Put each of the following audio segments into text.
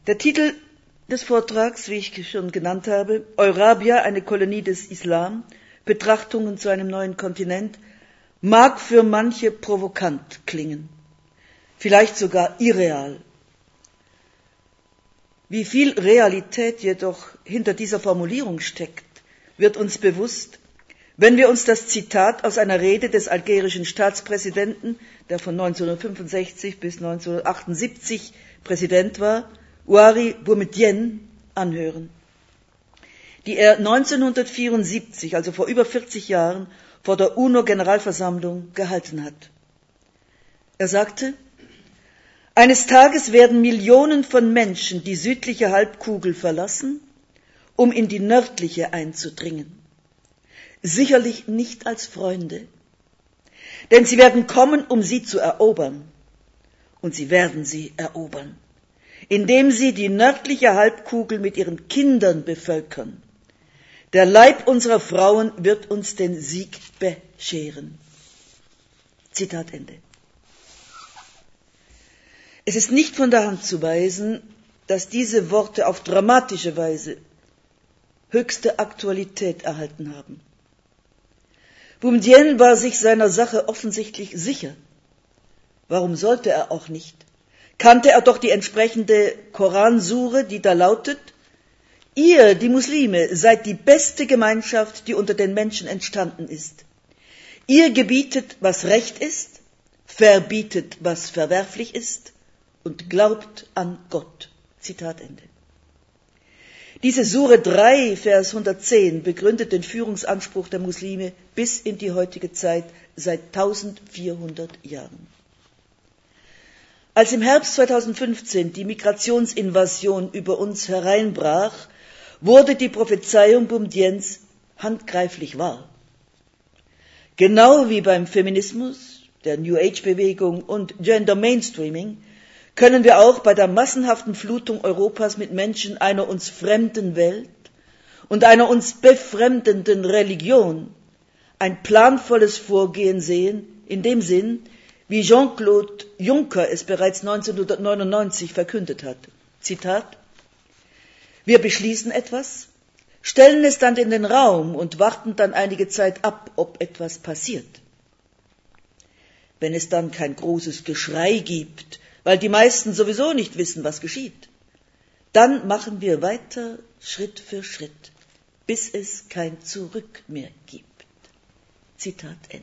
Der Titel des Vortrags, wie ich schon genannt habe, Eurabia, eine Kolonie des Islam, Betrachtungen zu einem neuen Kontinent, mag für manche provokant klingen, vielleicht sogar irreal. Wie viel Realität jedoch hinter dieser Formulierung steckt, wird uns bewusst, wenn wir uns das Zitat aus einer Rede des algerischen Staatspräsidenten, der von 1965 bis 1978 Präsident war, Houari Boumedienne, anhören, die er 1974, also vor über 40 Jahren, vor der UNO-Generalversammlung gehalten hat. Er sagte: Eines Tages werden Millionen von Menschen die südliche Halbkugel verlassen, um in die nördliche einzudringen. Sicherlich nicht als Freunde, denn sie werden kommen, um sie zu erobern. Und sie werden sie erobern, indem sie die nördliche Halbkugel mit ihren Kindern bevölkern. Der Leib unserer Frauen wird uns den Sieg bescheren. Zitat Ende. Es ist nicht von der Hand zu weisen, dass diese Worte auf dramatische Weise höchste Aktualität erhalten haben. Boumedienne war sich seiner Sache offensichtlich sicher. Warum sollte er auch nicht? Kannte er doch die entsprechende Koransure, die da lautet: Ihr, die Muslime, seid die beste Gemeinschaft, die unter den Menschen entstanden ist. Ihr gebietet, was recht ist, verbietet, was verwerflich ist, und glaubt an Gott. Zitat Ende. Diese Sure 3, Vers 110 begründet den Führungsanspruch der Muslime bis in die heutige Zeit, seit 1400 Jahren. Als im Herbst 2015 die Migrationsinvasion über uns hereinbrach, wurde die Prophezeiung Boumediennes handgreiflich wahr. Genau wie beim Feminismus, der New Age-Bewegung und Gender Mainstreaming können wir auch bei der massenhaften Flutung Europas mit Menschen einer uns fremden Welt und einer uns befremdenden Religion ein planvolles Vorgehen sehen, in dem Sinn, wie Jean-Claude Juncker es bereits 1999 verkündet hat. Zitat: Wir beschließen etwas, stellen es dann in den Raum und warten dann einige Zeit ab, ob etwas passiert. Wenn es dann kein großes Geschrei gibt, weil die meisten sowieso nicht wissen, was geschieht, dann machen wir weiter Schritt für Schritt, bis es kein Zurück mehr gibt. Zitat Ende.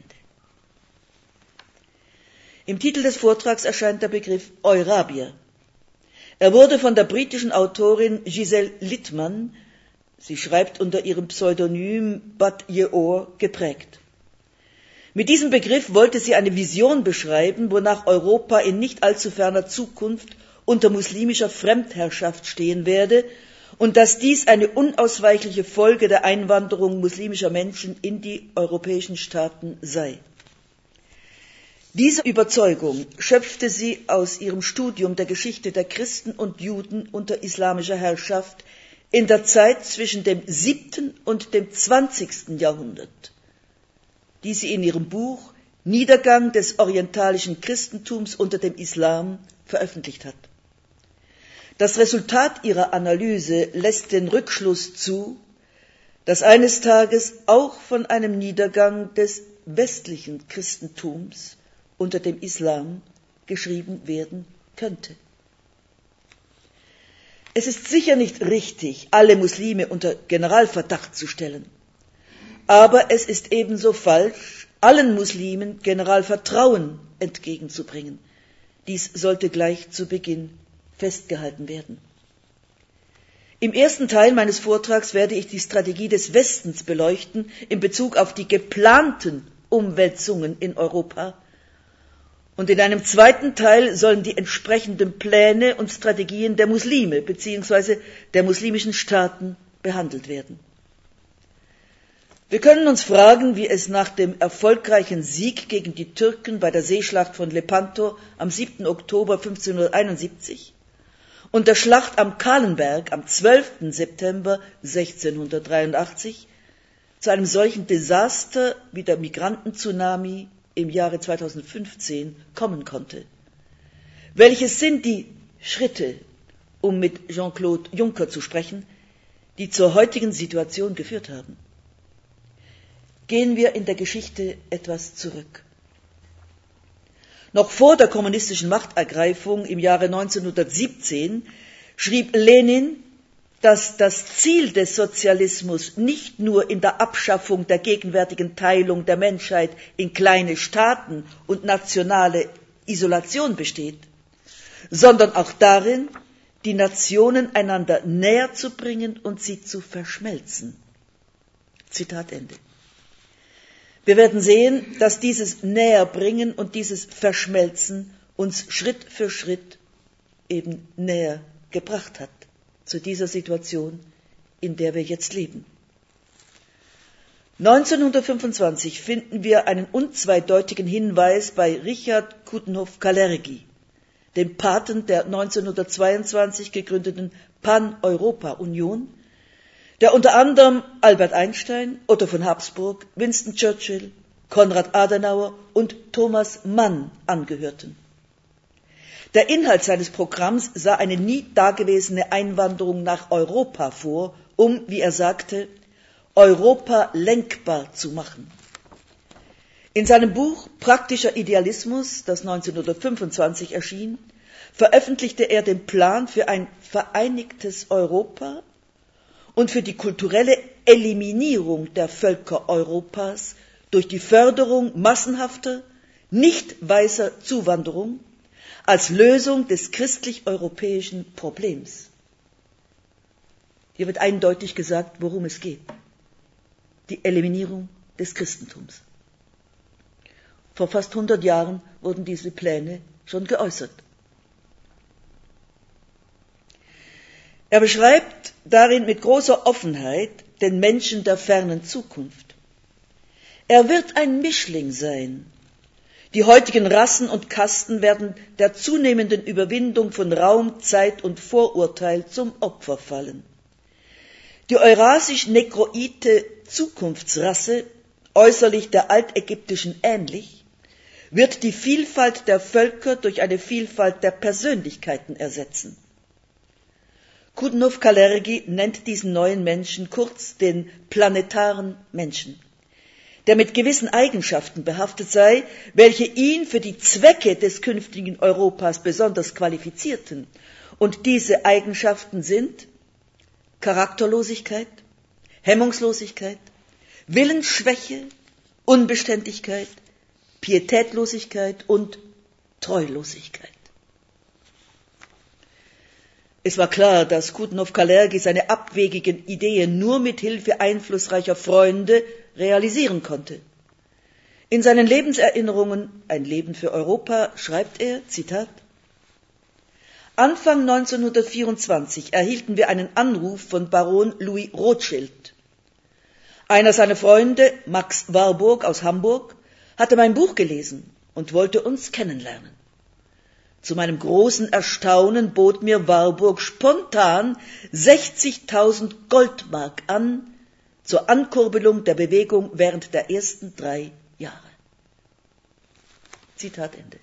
Im Titel des Vortrags erscheint der Begriff Eurabia. Er wurde von der britischen Autorin Gisèle Littmann, sie schreibt unter ihrem Pseudonym Bat Ye'or, geprägt. Mit diesem Begriff wollte sie eine Vision beschreiben, wonach Europa in nicht allzu ferner Zukunft unter muslimischer Fremdherrschaft stehen werde und dass dies eine unausweichliche Folge der Einwanderung muslimischer Menschen in die europäischen Staaten sei. Diese Überzeugung schöpfte sie aus ihrem Studium der Geschichte der Christen und Juden unter islamischer Herrschaft in der Zeit zwischen dem 7. und dem 20. Jahrhundert, die sie in ihrem Buch Niedergang des orientalischen Christentums unter dem Islam veröffentlicht hat. Das Resultat ihrer Analyse lässt den Rückschluss zu, dass eines Tages auch von einem Niedergang des westlichen Christentums unter dem Islam geschrieben werden könnte. Es ist sicher nicht richtig, alle Muslime unter Generalverdacht zu stellen. Aber es ist ebenso falsch, allen Muslimen Generalvertrauen entgegenzubringen. Dies sollte gleich zu Beginn festgehalten werden. Im ersten Teil meines Vortrags werde ich die Strategie des Westens beleuchten in Bezug auf die geplanten Umwälzungen in Europa. Und in einem zweiten Teil sollen die entsprechenden Pläne und Strategien der Muslime bzw. der muslimischen Staaten behandelt werden. Wir können uns fragen, wie es nach dem erfolgreichen Sieg gegen die Türken bei der Seeschlacht von Lepanto am 7. Oktober 1571 und der Schlacht am Kahlenberg am 12. September 1683 zu einem solchen Desaster wie der Migrantentsunami im Jahre 2015 kommen konnte. Welches sind die Schritte um mit Jean-Claude Juncker zu sprechen, die zur heutigen Situation geführt haben. Gehen wir in der Geschichte etwas zurück. Noch vor der kommunistischen Machtergreifung im Jahre 1917 schrieb Lenin, dass das Ziel des Sozialismus nicht nur in der Abschaffung der gegenwärtigen Teilung der Menschheit in kleine Staaten und nationale Isolation besteht, sondern auch darin, die Nationen einander näher zu bringen und sie zu verschmelzen. Zitat Ende. Wir werden sehen, dass dieses Näherbringen und dieses Verschmelzen uns Schritt für Schritt eben näher gebracht hat zu dieser Situation, in der wir jetzt leben. 1925 finden wir einen unzweideutigen Hinweis bei Richard Coudenhove-Kalergi, dem Paten der 1922 gegründeten Pan-Europa-Union, der unter anderem Albert Einstein, Otto von Habsburg, Winston Churchill, Konrad Adenauer und Thomas Mann angehörten. Der Inhalt seines Programms sah eine nie dagewesene Einwanderung nach Europa vor, um, wie er sagte, Europa lenkbar zu machen. In seinem Buch Praktischer Idealismus, das 1925 erschien, veröffentlichte er den Plan für ein vereinigtes Europa und für die kulturelle Eliminierung der Völker Europas durch die Förderung massenhafter, nicht weißer Zuwanderung als Lösung des christlich-europäischen Problems. Hier wird eindeutig gesagt, worum es geht. Die Eliminierung des Christentums. Vor fast 100 Jahren wurden diese Pläne schon geäußert. Er beschreibt darin mit großer Offenheit den Menschen der fernen Zukunft. Er wird ein Mischling sein. Die heutigen Rassen und Kasten werden der zunehmenden Überwindung von Raum, Zeit und Vorurteil zum Opfer fallen. Die eurasisch-negroite Zukunftsrasse, äußerlich der altägyptischen ähnlich, wird die Vielfalt der Völker durch eine Vielfalt der Persönlichkeiten ersetzen. Coudenhove-Kalergi nennt diesen neuen Menschen kurz den planetaren Menschen, der mit gewissen Eigenschaften behaftet sei, welche ihn für die Zwecke des künftigen Europas besonders qualifizierten. Und diese Eigenschaften sind Charakterlosigkeit, Hemmungslosigkeit, Willensschwäche, Unbeständigkeit, Pietätlosigkeit und Treulosigkeit. Es war klar, dass Coudenhove-Kalergi seine abwegigen Ideen nur mit Hilfe einflussreicher Freunde realisieren konnte. In seinen Lebenserinnerungen Ein Leben für Europa schreibt er, Zitat, Anfang 1924 erhielten wir einen Anruf von Baron Louis Rothschild. Einer seiner Freunde, Max Warburg aus Hamburg, hatte mein Buch gelesen und wollte uns kennenlernen. Zu meinem großen Erstaunen bot mir Warburg spontan 60.000 Goldmark an, zur Ankurbelung der Bewegung während der ersten 3 Jahre. Zitat Ende.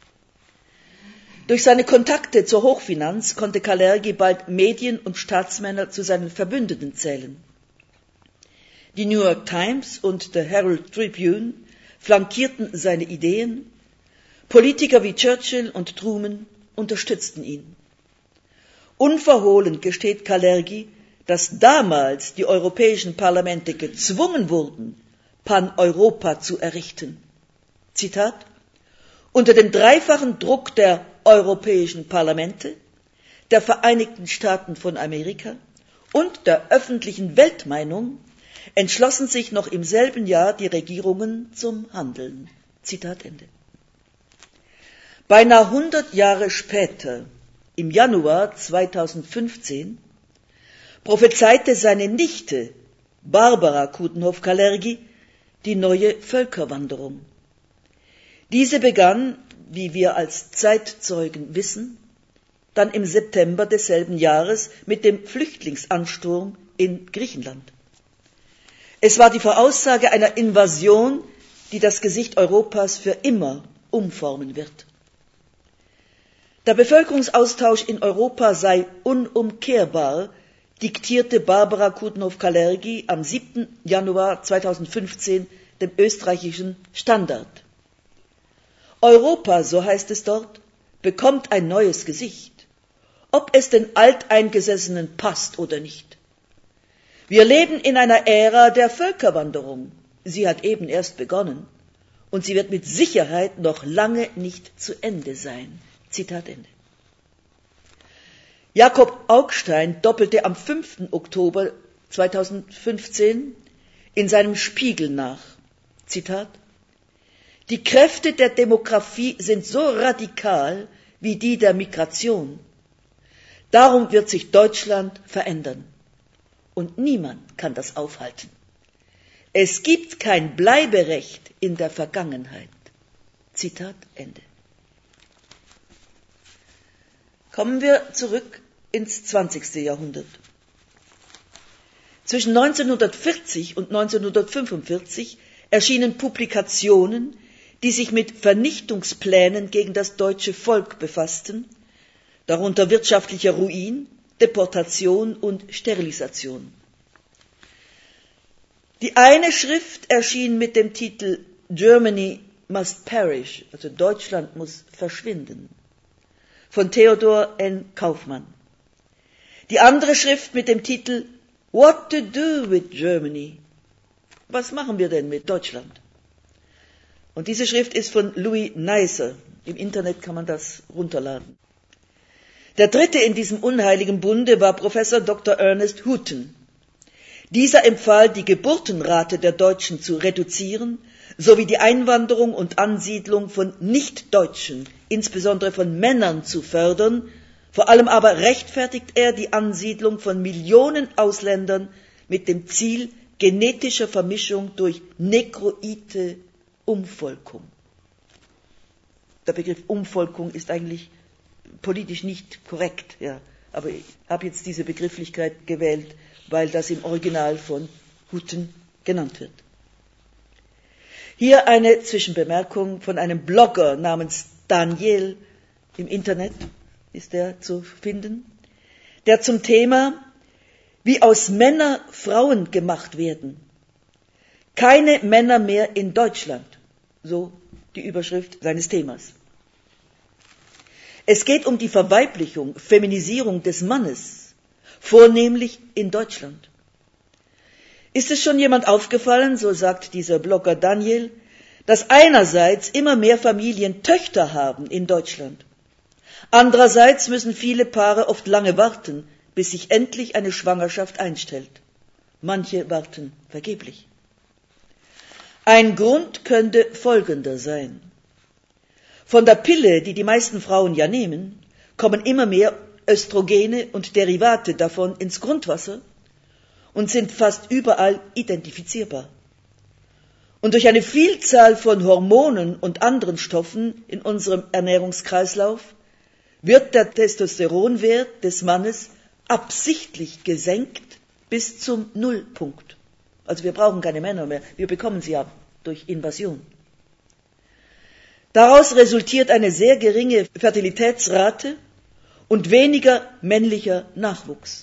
Durch seine Kontakte zur Hochfinanz konnte Kalergi bald Medien und Staatsmänner zu seinen Verbündeten zählen. Die New York Times und der Herald Tribune flankierten seine Ideen, Politiker wie Churchill und Truman unterstützten ihn. Unverhohlen gesteht Kalergi, dass damals die europäischen Parlamente gezwungen wurden, Pan-Europa zu errichten. Zitat, unter dem dreifachen Druck der europäischen Parlamente, der Vereinigten Staaten von Amerika und der öffentlichen Weltmeinung entschlossen sich noch im selben Jahr die Regierungen zum Handeln. Zitat Ende. Beinahe 100 Jahre später, im Januar 2015, prophezeite seine Nichte Barbara Coudenhove-Kalergi die neue Völkerwanderung. Diese begann, wie wir als Zeitzeugen wissen, dann im September desselben Jahres mit dem Flüchtlingsansturm in Griechenland. Es war die Voraussage einer Invasion, die das Gesicht Europas für immer umformen wird. Der Bevölkerungsaustausch in Europa sei unumkehrbar, diktierte Barbara Kudnow-Kalergi am 7. Januar 2015 dem österreichischen Standard. Europa, so heißt es dort, bekommt ein neues Gesicht, ob es den Alteingesessenen passt oder nicht. Wir leben in einer Ära der Völkerwanderung. Sie hat eben erst begonnen und sie wird mit Sicherheit noch lange nicht zu Ende sein. Zitat Ende. Jakob Augstein doppelte am 5. Oktober 2015 in seinem Spiegel nach. Zitat: Die Kräfte der Demografie sind so radikal wie die der Migration. Darum wird sich Deutschland verändern. Und niemand kann das aufhalten. Es gibt kein Bleiberecht in der Vergangenheit. Zitat Ende. Kommen wir zurück ins 20. Jahrhundert. Zwischen 1940 und 1945 erschienen Publikationen, die sich mit Vernichtungsplänen gegen das deutsche Volk befassten, darunter wirtschaftlicher Ruin, Deportation und Sterilisation. Die eine Schrift erschien mit dem Titel Germany must perish, also Deutschland muss verschwinden, von Theodor N. Kaufmann. Die andere Schrift mit dem Titel What to do with Germany? Was machen wir denn mit Deutschland? Und diese Schrift ist von Louis Neisser. Im Internet kann man das runterladen. Der dritte in diesem unheiligen Bunde war Professor Dr. Ernest Houghton. Dieser empfahl, die Geburtenrate der Deutschen zu reduzieren, sowie die Einwanderung und Ansiedlung von Nichtdeutschen, insbesondere von Männern, zu fördern. Vor allem aber rechtfertigt er die Ansiedlung von Millionen Ausländern mit dem Ziel genetischer Vermischung durch negroide Umvolkung. Der Begriff Umvolkung ist eigentlich politisch nicht korrekt, ja, aber ich habe jetzt diese Begrifflichkeit gewählt, weil das im Original von Houghton genannt wird. Hier eine Zwischenbemerkung von einem Blogger namens Daniel, im Internet ist er zu finden, der zum Thema wie aus Männern Frauen gemacht werden. Keine Männer mehr in Deutschland, so die Überschrift seines Themas. Es geht um die Verweiblichung, Feminisierung des Mannes, vornehmlich in Deutschland. Ist es schon jemand aufgefallen, so sagt dieser Blogger Daniel, dass einerseits immer mehr Familien Töchter haben in Deutschland. Andererseits müssen viele Paare oft lange warten, bis sich endlich eine Schwangerschaft einstellt. Manche warten vergeblich. Ein Grund könnte folgender sein. Von der Pille, die die meisten Frauen ja nehmen, kommen immer mehr Östrogene und Derivate davon ins Grundwasser und sind fast überall identifizierbar. Und durch eine Vielzahl von Hormonen und anderen Stoffen in unserem Ernährungskreislauf wird der Testosteronwert des Mannes absichtlich gesenkt bis zum Nullpunkt. Also wir brauchen keine Männer mehr, wir bekommen sie ab durch Invasion. Daraus resultiert eine sehr geringe Fertilitätsrate und weniger männlicher Nachwuchs.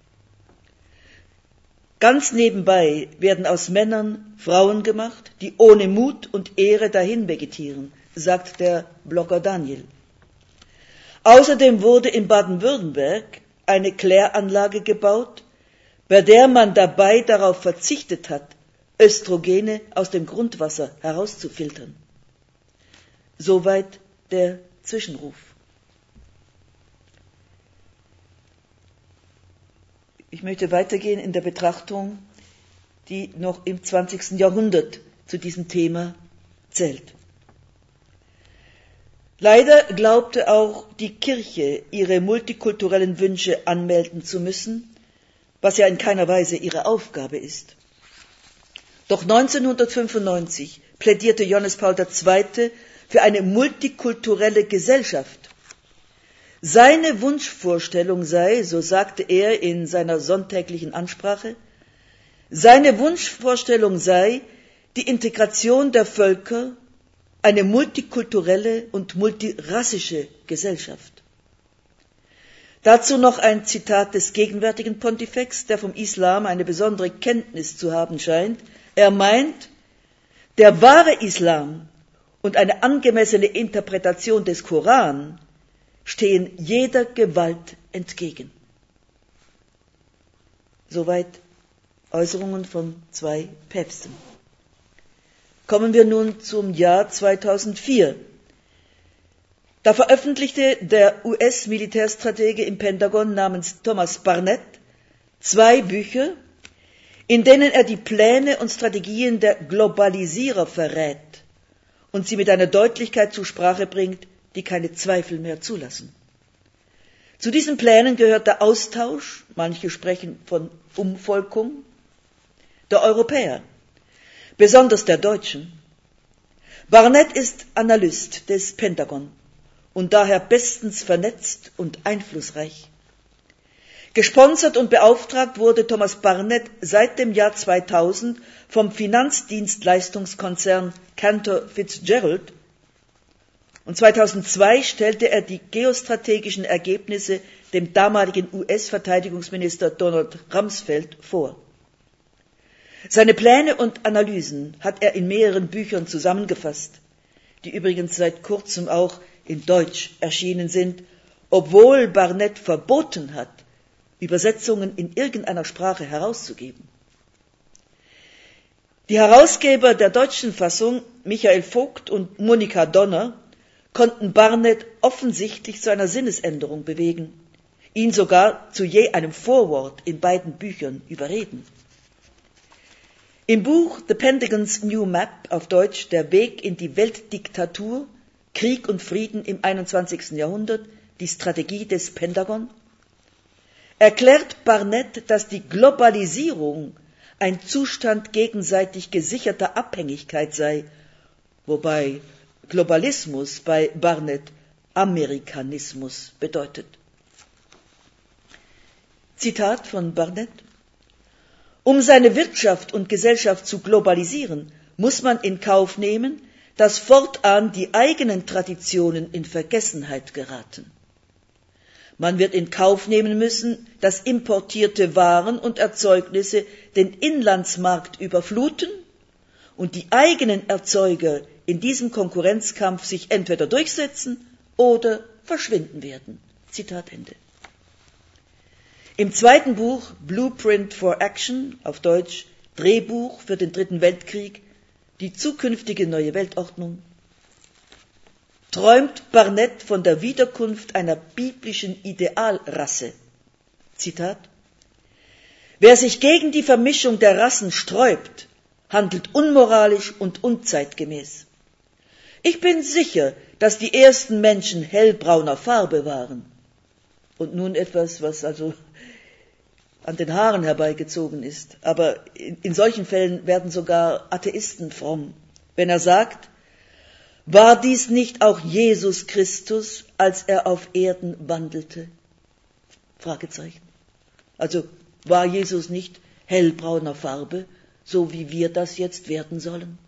Ganz nebenbei werden aus Männern Frauen gemacht, die ohne Mut und Ehre dahin vegetieren, sagt der Blogger Daniel. Außerdem wurde in Baden-Württemberg eine Kläranlage gebaut, bei der man dabei darauf verzichtet hat, Östrogene aus dem Grundwasser herauszufiltern. Soweit der Zwischenruf. Ich möchte weitergehen in der Betrachtung, die noch im 20. Jahrhundert zu diesem Thema zählt. Leider glaubte auch die Kirche, ihre multikulturellen Wünsche anmelden zu müssen, was ja in keiner Weise ihre Aufgabe ist. Doch 1995 plädierte Johannes Paul II. Für eine multikulturelle Gesellschaft. Seine Wunschvorstellung sei, so sagte er in seiner sonntäglichen Ansprache, seine Wunschvorstellung sei die Integration der Völker, eine multikulturelle und multirassische Gesellschaft. Dazu noch ein Zitat des gegenwärtigen Pontifex, der vom Islam eine besondere Kenntnis zu haben scheint. Er meint, der wahre Islam und eine angemessene Interpretation des Koran stehen jeder Gewalt entgegen. Soweit Äußerungen von 2 Päpsten. Kommen wir nun zum Jahr 2004. Da veröffentlichte der US-Militärstratege im Pentagon namens Thomas Barnett 2 Bücher, in denen er die Pläne und Strategien der Globalisierer verrät und sie mit einer Deutlichkeit zur Sprache bringt, die keine Zweifel mehr zulassen. Zu diesen Plänen gehört der Austausch, manche sprechen von Umvolkung, der Europäer, besonders der Deutschen. Barnett ist Analyst des Pentagon und daher bestens vernetzt und einflussreich. Gesponsert und beauftragt wurde Thomas Barnett seit dem Jahr 2000 vom Finanzdienstleistungskonzern Cantor Fitzgerald und 2002 stellte er die geostrategischen Ergebnisse dem damaligen US-Verteidigungsminister Donald Rumsfeld vor. Seine Pläne und Analysen hat er in mehreren Büchern zusammengefasst, die übrigens seit kurzem auch in Deutsch erschienen sind, obwohl Barnett verboten hat, Übersetzungen in irgendeiner Sprache herauszugeben. Die Herausgeber der deutschen Fassung, Michael Vogt und Monika Donner, konnten Barnett offensichtlich zu einer Sinnesänderung bewegen, ihn sogar zu je einem Vorwort in beiden Büchern überreden. Im Buch The Pentagon's New Map, auf Deutsch Der Weg in die Weltdiktatur, Krieg und Frieden im 21. Jahrhundert, die Strategie des Pentagon, erklärt Barnett, dass die Globalisierung ein Zustand gegenseitig gesicherter Abhängigkeit sei, wobei Globalismus bei Barnett Amerikanismus bedeutet. Zitat von Barnett: Um seine Wirtschaft und Gesellschaft zu globalisieren, muss man in Kauf nehmen, dass fortan die eigenen Traditionen in Vergessenheit geraten. Man wird in Kauf nehmen müssen, dass importierte Waren und Erzeugnisse den Inlandsmarkt überfluten und die eigenen Erzeuger in diesem Konkurrenzkampf sich entweder durchsetzen oder verschwinden werden. Zitat Ende. Im zweiten Buch Blueprint for Action, auf Deutsch Drehbuch für den Dritten Weltkrieg, die zukünftige neue Weltordnung, träumt Barnett von der Wiederkunft einer biblischen Idealrasse. Zitat: Wer sich gegen die Vermischung der Rassen sträubt, handelt unmoralisch und unzeitgemäß. Ich bin sicher, dass die ersten Menschen hellbrauner Farbe waren. Und nun etwas, was also an den Haaren herbeigezogen ist. Aber in solchen Fällen werden sogar Atheisten fromm, wenn er sagt: War dies nicht auch Jesus Christus, als er auf Erden wandelte? Fragezeichen. Also war Jesus nicht hellbrauner Farbe, so wie wir das jetzt werden sollen?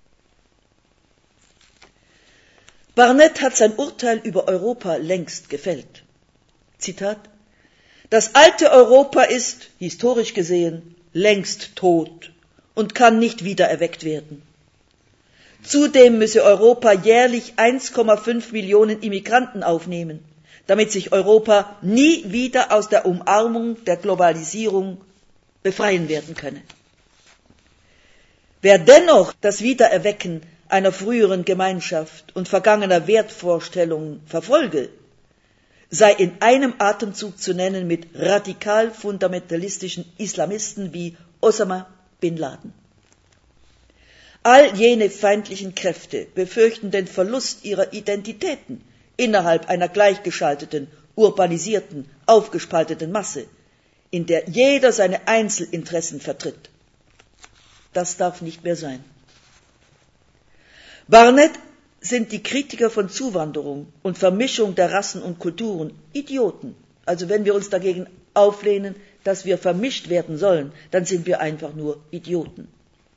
Barnett hat sein Urteil über Europa längst gefällt. Zitat: Das alte Europa ist, historisch gesehen, längst tot und kann nicht wiedererweckt werden. Zudem müsse Europa jährlich 1,5 Millionen Immigranten aufnehmen, damit sich Europa nie wieder aus der Umarmung der Globalisierung befreien werden könne. Wer dennoch das Wiedererwecken einer früheren Gemeinschaft und vergangener Wertvorstellungen verfolge, sei in einem Atemzug zu nennen mit radikal fundamentalistischen Islamisten wie Osama bin Laden. All jene feindlichen Kräfte befürchten den Verlust ihrer Identitäten innerhalb einer gleichgeschalteten, urbanisierten, aufgespalteten Masse, in der jeder seine Einzelinteressen vertritt. Das darf nicht mehr sein. Barnett sind die Kritiker von Zuwanderung und Vermischung der Rassen und Kulturen Idioten. Also wenn wir uns dagegen auflehnen, dass wir vermischt werden sollen, dann sind wir einfach nur Idioten,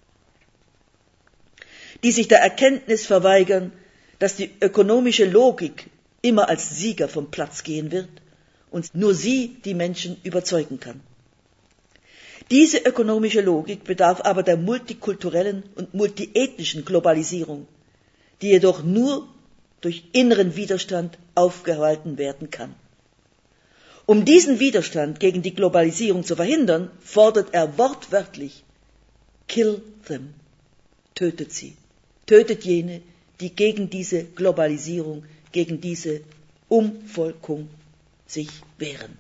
die sich der Erkenntnis verweigern, dass die ökonomische Logik immer als Sieger vom Platz gehen wird und nur sie die Menschen überzeugen kann. Diese ökonomische Logik bedarf aber der multikulturellen und multiethnischen Globalisierung, die jedoch nur durch inneren Widerstand aufgehalten werden kann. Um diesen Widerstand gegen die Globalisierung zu verhindern, fordert er wortwörtlich: Kill them, tötet sie, tötet jene, die gegen diese Globalisierung, gegen diese Umvolkung sich wehren.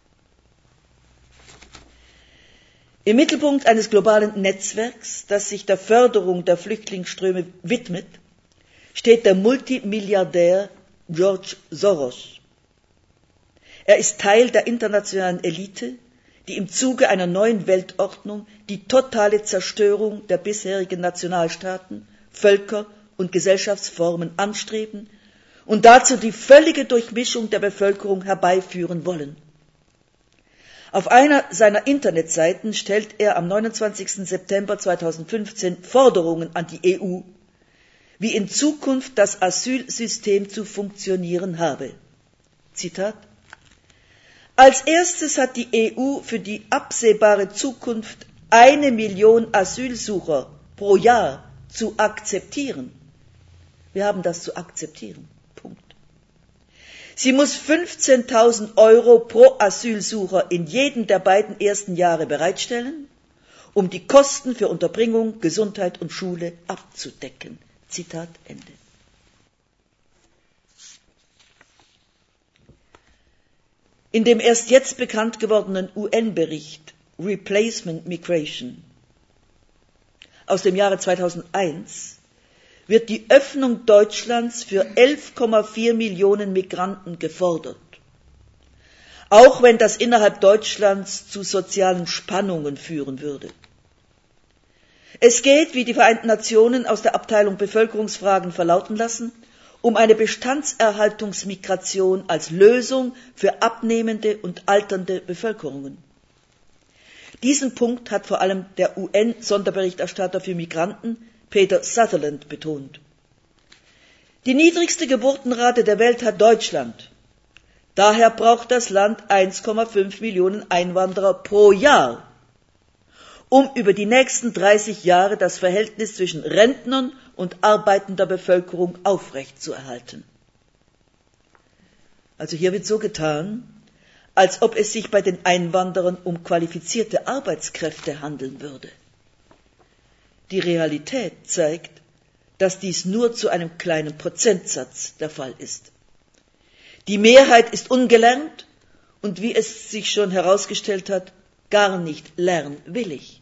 Im Mittelpunkt eines globalen Netzwerks, das sich der Förderung der Flüchtlingsströme widmet, steht der Multimilliardär George Soros. Er ist Teil der internationalen Elite, die im Zuge einer neuen Weltordnung die totale Zerstörung der bisherigen Nationalstaaten, Völker und Gesellschaftsformen anstreben und dazu die völlige Durchmischung der Bevölkerung herbeiführen wollen. Auf einer seiner Internetseiten stellt er am 29. September 2015 Forderungen an die EU, wie in Zukunft das Asylsystem zu funktionieren habe. Zitat: Als erstes hat die EU für die absehbare Zukunft 1 Million Asylsucher pro Jahr zu akzeptieren. Wir haben das zu akzeptieren. Punkt. Sie muss 15.000 Euro pro Asylsucher in jedem der beiden ersten Jahre bereitstellen, um die Kosten für Unterbringung, Gesundheit und Schule abzudecken. Zitat Ende. In dem erst jetzt bekannt gewordenen UN-Bericht Replacement Migration aus dem Jahre 2001 wird die Öffnung Deutschlands für 11,4 Millionen Migranten gefordert, auch wenn das innerhalb Deutschlands zu sozialen Spannungen führen würde. Es geht, wie die Vereinten Nationen aus der Abteilung Bevölkerungsfragen verlauten lassen, um eine Bestandserhaltungsmigration als Lösung für abnehmende und alternde Bevölkerungen. Diesen Punkt hat vor allem der UN-Sonderberichterstatter für Migranten, Peter Sutherland, betont. Die niedrigste Geburtenrate der Welt hat Deutschland. Daher braucht das Land 1,5 Millionen Einwanderer pro Jahr, um über die nächsten 30 Jahre das Verhältnis zwischen Rentnern und arbeitender Bevölkerung aufrechtzuerhalten. Also hier wird so getan, als ob es sich bei den Einwanderern um qualifizierte Arbeitskräfte handeln würde. Die Realität zeigt, dass dies nur zu einem kleinen Prozentsatz der Fall ist. Die Mehrheit ist ungelernt und, wie es sich schon herausgestellt hat, gar nicht lernwillig.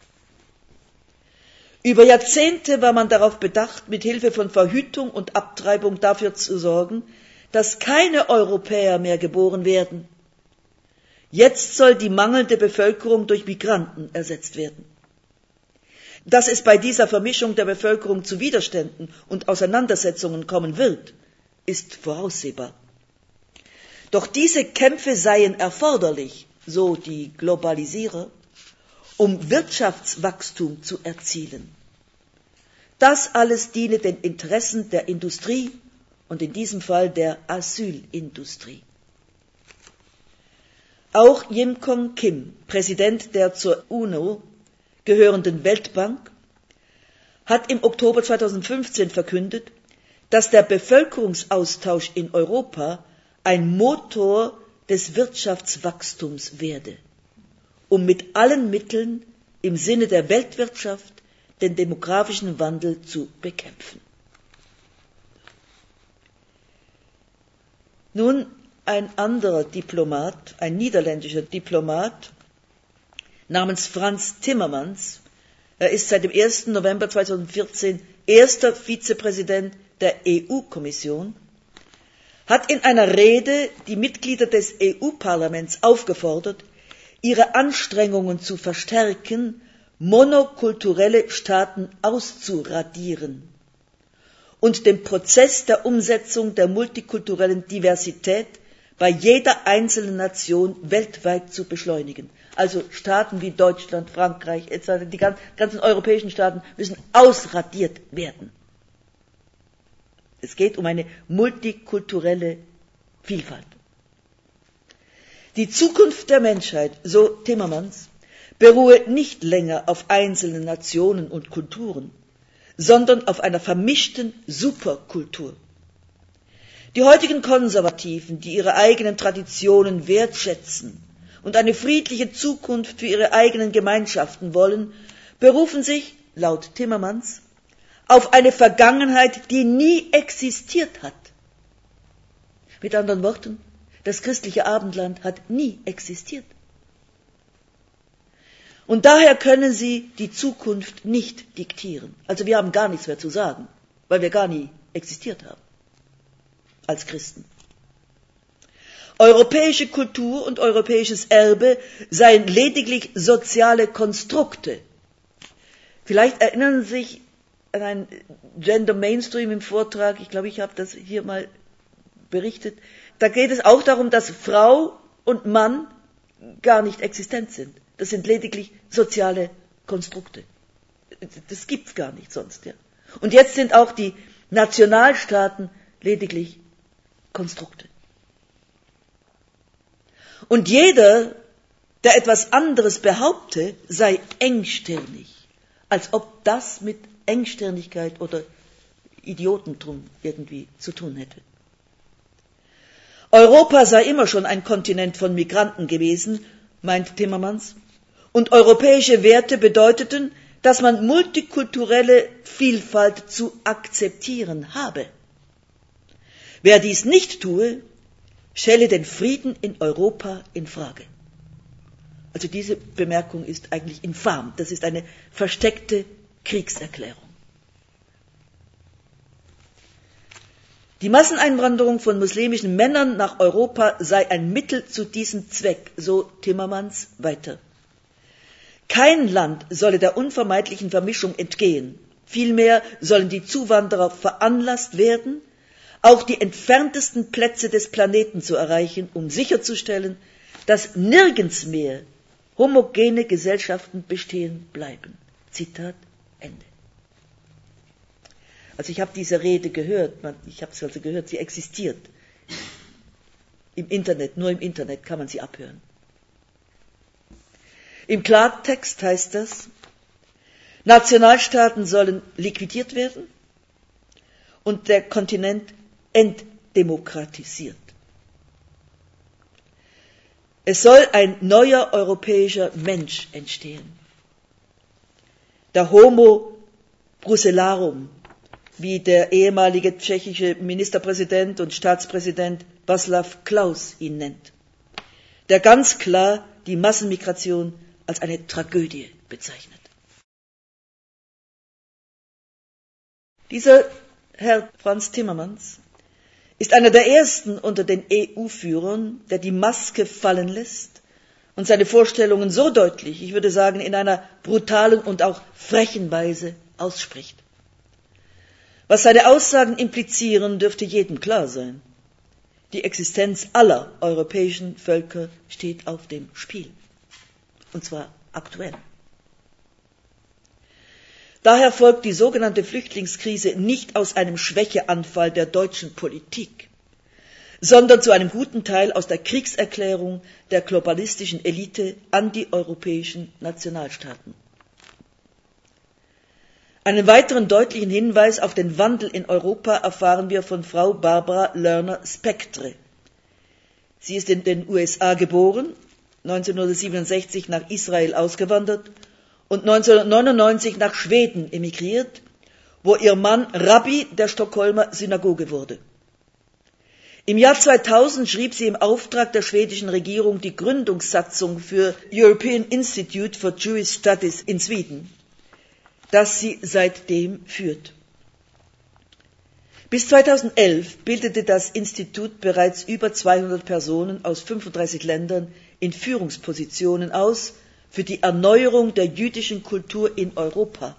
Über Jahrzehnte war man darauf bedacht, mit Hilfe von Verhütung und Abtreibung dafür zu sorgen, dass keine Europäer mehr geboren werden. Jetzt soll die mangelnde Bevölkerung durch Migranten ersetzt werden. Dass es bei dieser Vermischung der Bevölkerung zu Widerständen und Auseinandersetzungen kommen wird, ist voraussehbar. Doch diese Kämpfe seien erforderlich, so die Globalisierer, um Wirtschaftswachstum zu erzielen. Das alles diene den Interessen der Industrie und in diesem Fall der Asylindustrie. Auch Yim Kong Kim, Präsident der zur UNO gehörenden Weltbank, hat im Oktober 2015 verkündet, dass der Bevölkerungsaustausch in Europa ein Motor des Wirtschaftswachstums werde, um mit allen Mitteln im Sinne der Weltwirtschaft den demografischen Wandel zu bekämpfen. Nun ein anderer Diplomat, ein niederländischer Diplomat namens Frans Timmermans, er ist seit dem 1. November 2014 erster Vizepräsident der EU-Kommission, hat in einer Rede die Mitglieder des EU-Parlaments aufgefordert, ihre Anstrengungen zu verstärken, monokulturelle Staaten auszuradieren und den Prozess der Umsetzung der multikulturellen Diversität bei jeder einzelnen Nation weltweit zu beschleunigen. Also Staaten wie Deutschland, Frankreich etc., die ganzen europäischen Staaten müssen ausradiert werden. Es geht um eine multikulturelle Vielfalt. Die Zukunft der Menschheit, so Timmermans, beruhe nicht länger auf einzelnen Nationen und Kulturen, sondern auf einer vermischten Superkultur. Die heutigen Konservativen, die ihre eigenen Traditionen wertschätzen und eine friedliche Zukunft für ihre eigenen Gemeinschaften wollen, berufen sich, laut Timmermans, auf eine Vergangenheit, die nie existiert hat. Mit anderen Worten, das christliche Abendland hat nie existiert. Und daher können sie die Zukunft nicht diktieren. Also wir haben gar nichts mehr zu sagen, weil wir gar nie existiert haben als Christen. Europäische Kultur und europäisches Erbe seien lediglich soziale Konstrukte. Vielleicht erinnern Sie sich an einen Gender Mainstream im Vortrag, ich glaube, ich habe das hier mal berichtet. Da geht es auch darum, dass Frau und Mann gar nicht existent sind. Das sind lediglich soziale Konstrukte. Das gibt's gar nicht sonst. Ja. Und jetzt sind auch die Nationalstaaten lediglich Konstrukte. Und jeder, der etwas anderes behaupte, sei engstirnig, als ob das mit Engstirnigkeit oder Idiotentum irgendwie zu tun hätte. Europa sei immer schon ein Kontinent von Migranten gewesen, meint Timmermans, und europäische Werte bedeuteten, dass man multikulturelle Vielfalt zu akzeptieren habe. Wer dies nicht tue, stelle den Frieden in Europa in Frage. Also diese Bemerkung ist eigentlich infam. Das ist eine versteckte Kriegserklärung. Die Masseneinwanderung von muslimischen Männern nach Europa sei ein Mittel zu diesem Zweck, so Timmermans weiter. Kein Land solle der unvermeidlichen Vermischung entgehen. Vielmehr sollen die Zuwanderer veranlasst werden, auch die entferntesten Plätze des Planeten zu erreichen, um sicherzustellen, dass nirgends mehr homogene Gesellschaften bestehen bleiben. Zitat Ende. Also ich habe diese Rede gehört, sie existiert. Im Internet, nur im Internet kann man sie abhören. Im Klartext heißt das, Nationalstaaten sollen liquidiert werden und der Kontinent entdemokratisiert. Es soll ein neuer europäischer Mensch entstehen. Der Homo Brusellarum, wie der ehemalige tschechische Ministerpräsident und Staatspräsident Václav Klaus ihn nennt, der ganz klar die Massenmigration als eine Tragödie bezeichnet. Dieser Herr Frans Timmermans ist einer der ersten unter den EU-Führern, der die Maske fallen lässt und seine Vorstellungen so deutlich, ich würde sagen, in einer brutalen und auch frechen Weise ausspricht. Was seine Aussagen implizieren, dürfte jedem klar sein. Die Existenz aller europäischen Völker steht auf dem Spiel. Und zwar aktuell. Daher folgt die sogenannte Flüchtlingskrise nicht aus einem Schwächeanfall der deutschen Politik, sondern zu einem guten Teil aus der Kriegserklärung der globalistischen Elite an die europäischen Nationalstaaten. Einen weiteren deutlichen Hinweis auf den Wandel in Europa erfahren wir von Frau Barbara Lerner-Spectre. Sie ist in den USA geboren, 1967 nach Israel ausgewandert und 1999 nach Schweden emigriert, wo ihr Mann Rabbi der Stockholmer Synagoge wurde. Im Jahr 2000 schrieb sie im Auftrag der schwedischen Regierung die Gründungssatzung für European Institute for Jewish Studies in Sweden, das sie seitdem führt. Bis 2011 bildete das Institut bereits über 200 Personen aus 35 Ländern in Führungspositionen aus für die Erneuerung der jüdischen Kultur in Europa.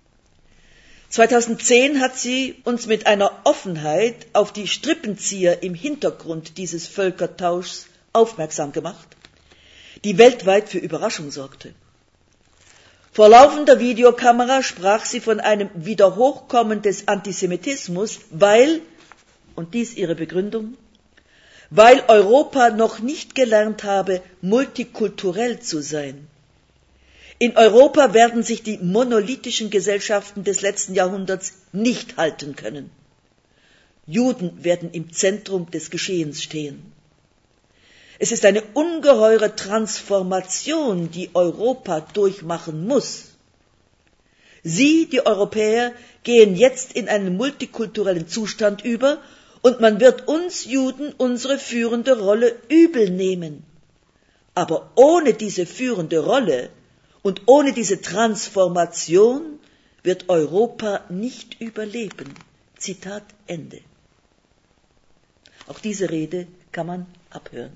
2010 hat sie uns mit einer Offenheit auf die Strippenzieher im Hintergrund dieses Völkertauschs aufmerksam gemacht, die weltweit für Überraschung sorgte. Vor laufender Videokamera sprach sie von einem Wiederhochkommen des Antisemitismus, weil, und dies ihre Begründung, weil Europa noch nicht gelernt habe, multikulturell zu sein. In Europa werden sich die monolithischen Gesellschaften des letzten Jahrhunderts nicht halten können. Juden werden im Zentrum des Geschehens stehen. Es ist eine ungeheure Transformation, die Europa durchmachen muss. Sie, die Europäer, gehen jetzt in einen multikulturellen Zustand über und man wird uns Juden unsere führende Rolle übel nehmen. Aber ohne diese führende Rolle und ohne diese Transformation wird Europa nicht überleben. Zitat Ende. Auch diese Rede kann man abhören.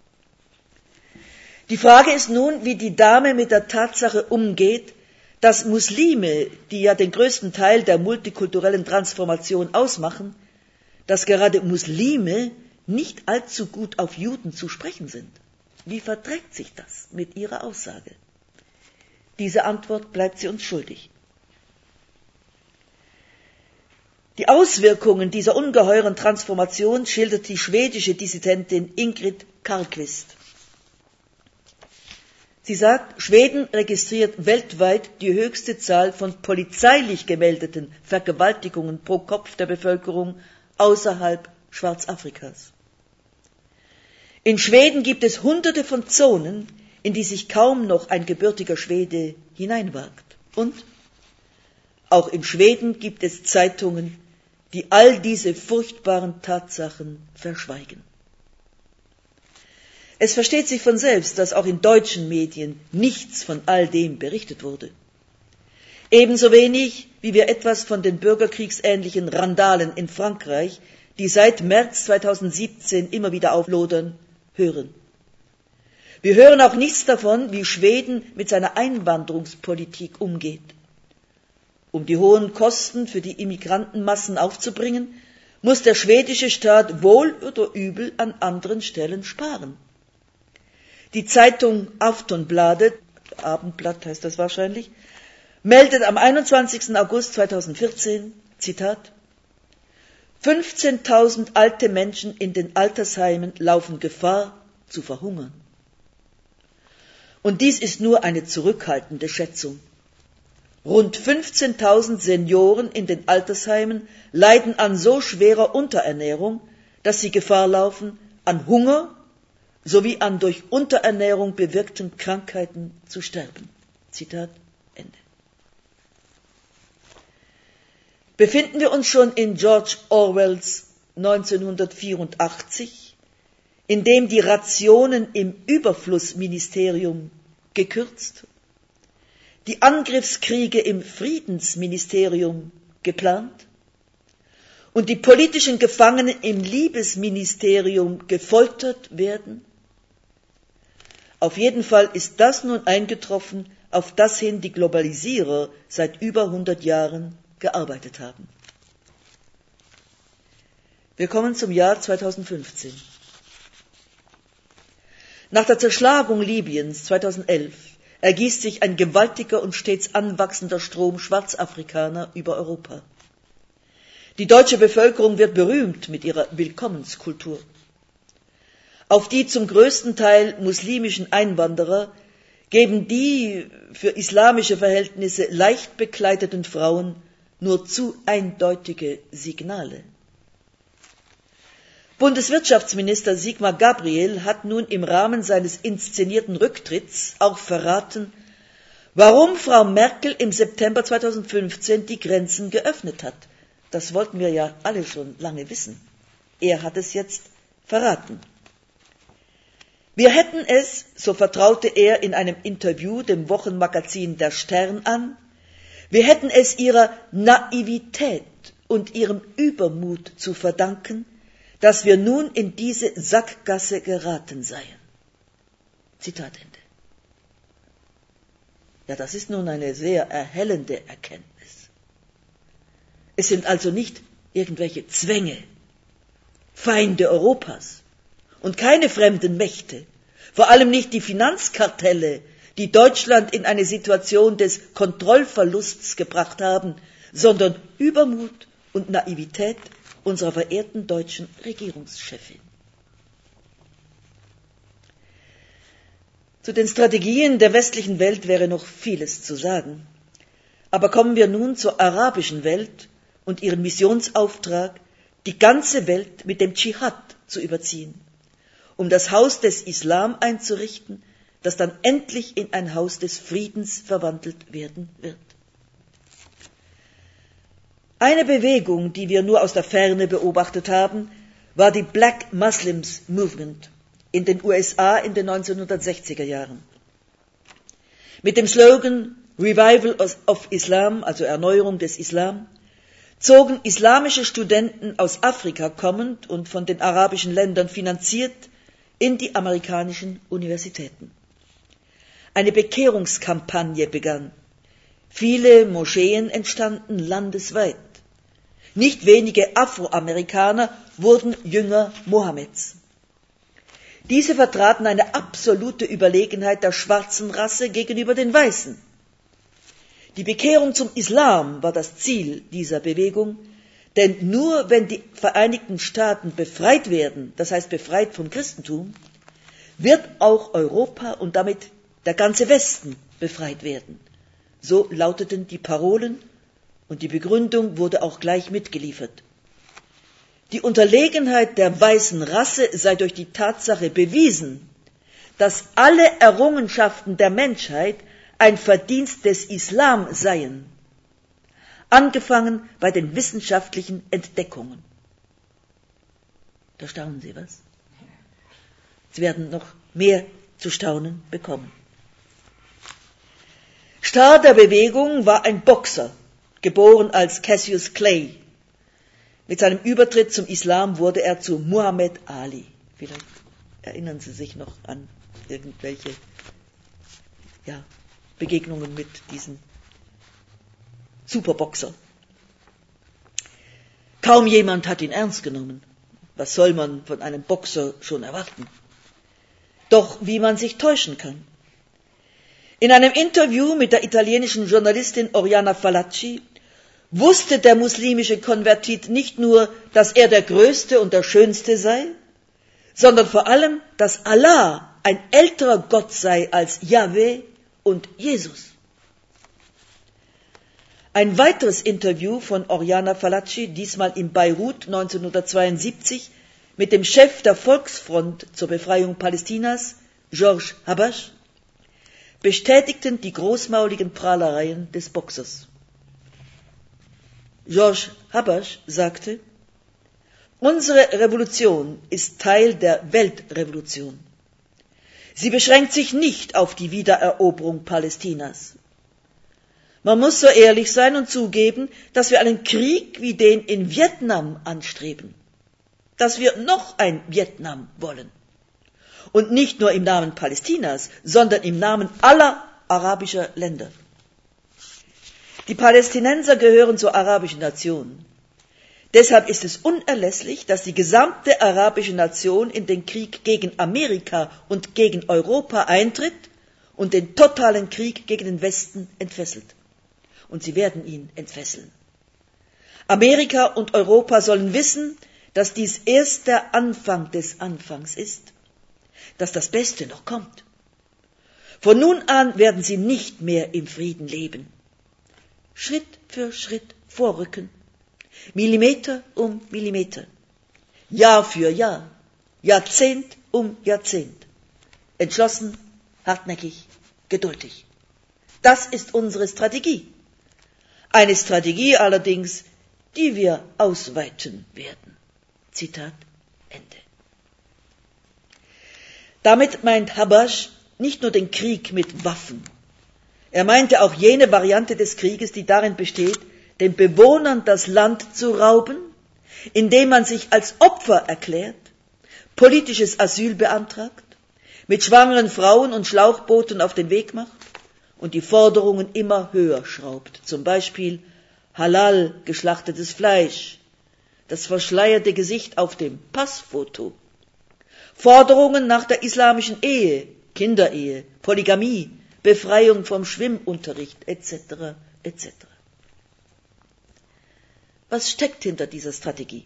Die Frage ist nun, wie die Dame mit der Tatsache umgeht, dass Muslime, die ja den größten Teil der multikulturellen Transformation ausmachen, dass gerade Muslime nicht allzu gut auf Juden zu sprechen sind. Wie verträgt sich das mit ihrer Aussage? Diese Antwort bleibt sie uns schuldig. Die Auswirkungen dieser ungeheuren Transformation schildert die schwedische Dissidentin Ingrid Carlqvist. Sie sagt, Schweden registriert weltweit die höchste Zahl von polizeilich gemeldeten Vergewaltigungen pro Kopf der Bevölkerung außerhalb Schwarzafrikas. In Schweden gibt es Hunderte von Zonen, in die sich kaum noch ein gebürtiger Schwede hineinwagt. Und auch in Schweden gibt es Zeitungen, die all diese furchtbaren Tatsachen verschweigen. Es versteht sich von selbst, dass auch in deutschen Medien nichts von all dem berichtet wurde. Ebenso wenig, wie wir etwas von den bürgerkriegsähnlichen Randalen in Frankreich, die seit März 2017 immer wieder auflodern, hören. Wir hören auch nichts davon, wie Schweden mit seiner Einwanderungspolitik umgeht. Um die hohen Kosten für die Immigrantenmassen aufzubringen, muss der schwedische Staat wohl oder übel an anderen Stellen sparen. Die Zeitung Aftonbladet, Abendblatt heißt das wahrscheinlich, meldet am 21. August 2014, Zitat, 15.000 alte Menschen in den Altersheimen laufen Gefahr zu verhungern. Und dies ist nur eine zurückhaltende Schätzung. Rund 15.000 Senioren in den Altersheimen leiden an so schwerer Unterernährung, dass sie Gefahr laufen, an Hunger sowie an durch Unterernährung bewirkten Krankheiten zu sterben. Zitat Ende. Befinden wir uns schon in George Orwells 1984, in dem die Rationen im Überflussministerium gekürzt, die Angriffskriege im Friedensministerium geplant und die politischen Gefangenen im Liebesministerium gefoltert werden? Auf jeden Fall ist das nun eingetroffen, auf das hin die Globalisierer seit über 100 Jahren gearbeitet haben. Wir kommen zum Jahr 2015. Nach der Zerschlagung Libyens 2011 ergießt sich ein gewaltiger und stets anwachsender Strom Schwarzafrikaner über Europa. Die deutsche Bevölkerung wird berühmt mit ihrer Willkommenskultur. Auf die zum größten Teil muslimischen Einwanderer geben die für islamische Verhältnisse leicht bekleideten Frauen nur zu eindeutige Signale. Bundeswirtschaftsminister Sigmar Gabriel hat nun im Rahmen seines inszenierten Rücktritts auch verraten, warum Frau Merkel im September 2015 die Grenzen geöffnet hat. Das wollten wir ja alle schon lange wissen. Er hat es jetzt verraten. Wir hätten es, so vertraute er in einem Interview dem Wochenmagazin Der Stern an, wir hätten es ihrer Naivität und ihrem Übermut zu verdanken, dass wir nun in diese Sackgasse geraten seien. Zitat Ende. Ja, das ist nun eine sehr erhellende Erkenntnis. Es sind also nicht irgendwelche Zwänge, Feinde Europas und keine fremden Mächte, vor allem nicht die Finanzkartelle, die Deutschland in eine Situation des Kontrollverlusts gebracht haben, sondern Übermut und Naivität unserer verehrten deutschen Regierungschefin. Zu den Strategien der westlichen Welt wäre noch vieles zu sagen. Aber kommen wir nun zur arabischen Welt und ihrem Missionsauftrag, die ganze Welt mit dem Dschihad zu überziehen, um das Haus des Islam einzurichten, das dann endlich in ein Haus des Friedens verwandelt werden wird. Eine Bewegung, die wir nur aus der Ferne beobachtet haben, war die Black Muslims Movement in den USA in den 1960er Jahren. Mit dem Slogan Revival of Islam, also Erneuerung des Islam, zogen islamische Studenten aus Afrika kommend und von den arabischen Ländern finanziert in die amerikanischen Universitäten. Eine Bekehrungskampagne begann. Viele Moscheen entstanden landesweit. Nicht wenige Afroamerikaner wurden Jünger Mohammeds. Diese vertraten eine absolute Überlegenheit der schwarzen Rasse gegenüber den Weißen. Die Bekehrung zum Islam war das Ziel dieser Bewegung, denn nur wenn die Vereinigten Staaten befreit werden, das heißt befreit vom Christentum, wird auch Europa und damit der ganze Westen befreit werden. So lauteten die Parolen und die Begründung wurde auch gleich mitgeliefert. Die Unterlegenheit der weißen Rasse sei durch die Tatsache bewiesen, dass alle Errungenschaften der Menschheit ein Verdienst des Islam seien, angefangen bei den wissenschaftlichen Entdeckungen. Da staunen Sie was? Sie werden noch mehr zu staunen bekommen. Star der Bewegung war ein Boxer, geboren als Cassius Clay. Mit seinem Übertritt zum Islam wurde er zu Muhammad Ali. Vielleicht erinnern Sie sich noch an irgendwelche Begegnungen mit diesem Superboxer. Kaum jemand hat ihn ernst genommen. Was soll man von einem Boxer schon erwarten? Doch wie man sich täuschen kann. In einem Interview mit der italienischen Journalistin Oriana Fallaci wusste der muslimische Konvertit nicht nur, dass er der Größte und der Schönste sei, sondern vor allem, dass Allah ein älterer Gott sei als Jahwe und Jesus. Ein weiteres Interview von Oriana Fallaci, diesmal in Beirut 1972, mit dem Chef der Volksfront zur Befreiung Palästinas, George Habash, bestätigten die großmauligen Prahlereien des Boxers. George Habash sagte, unsere Revolution ist Teil der Weltrevolution. Sie beschränkt sich nicht auf die Wiedereroberung Palästinas. Man muss so ehrlich sein und zugeben, dass wir einen Krieg wie den in Vietnam anstreben, dass wir noch ein Vietnam wollen. Und nicht nur im Namen Palästinas, sondern im Namen aller arabischer Länder. Die Palästinenser gehören zur arabischen Nation. Deshalb ist es unerlässlich, dass die gesamte arabische Nation in den Krieg gegen Amerika und gegen Europa eintritt und den totalen Krieg gegen den Westen entfesselt. Und sie werden ihn entfesseln. Amerika und Europa sollen wissen, dass dies erst der Anfang des Anfangs ist, dass das Beste noch kommt. Von nun an werden sie nicht mehr im Frieden leben. Schritt für Schritt vorrücken, Millimeter um Millimeter, Jahr für Jahr, Jahrzehnt um Jahrzehnt, entschlossen, hartnäckig, geduldig. Das ist unsere Strategie. Eine Strategie allerdings, die wir ausweiten werden. Zitat Ende. Damit meint Habash nicht nur den Krieg mit Waffen. Er meinte auch jene Variante des Krieges, die darin besteht, den Bewohnern das Land zu rauben, indem man sich als Opfer erklärt, politisches Asyl beantragt, mit schwangeren Frauen und Schlauchbooten auf den Weg macht und die Forderungen immer höher schraubt. Zum Beispiel Halal geschlachtetes Fleisch, das verschleierte Gesicht auf dem Passfoto, Forderungen nach der islamischen Ehe, Kinderehe, Polygamie, Befreiung vom Schwimmunterricht etc. etc. Was steckt hinter dieser Strategie?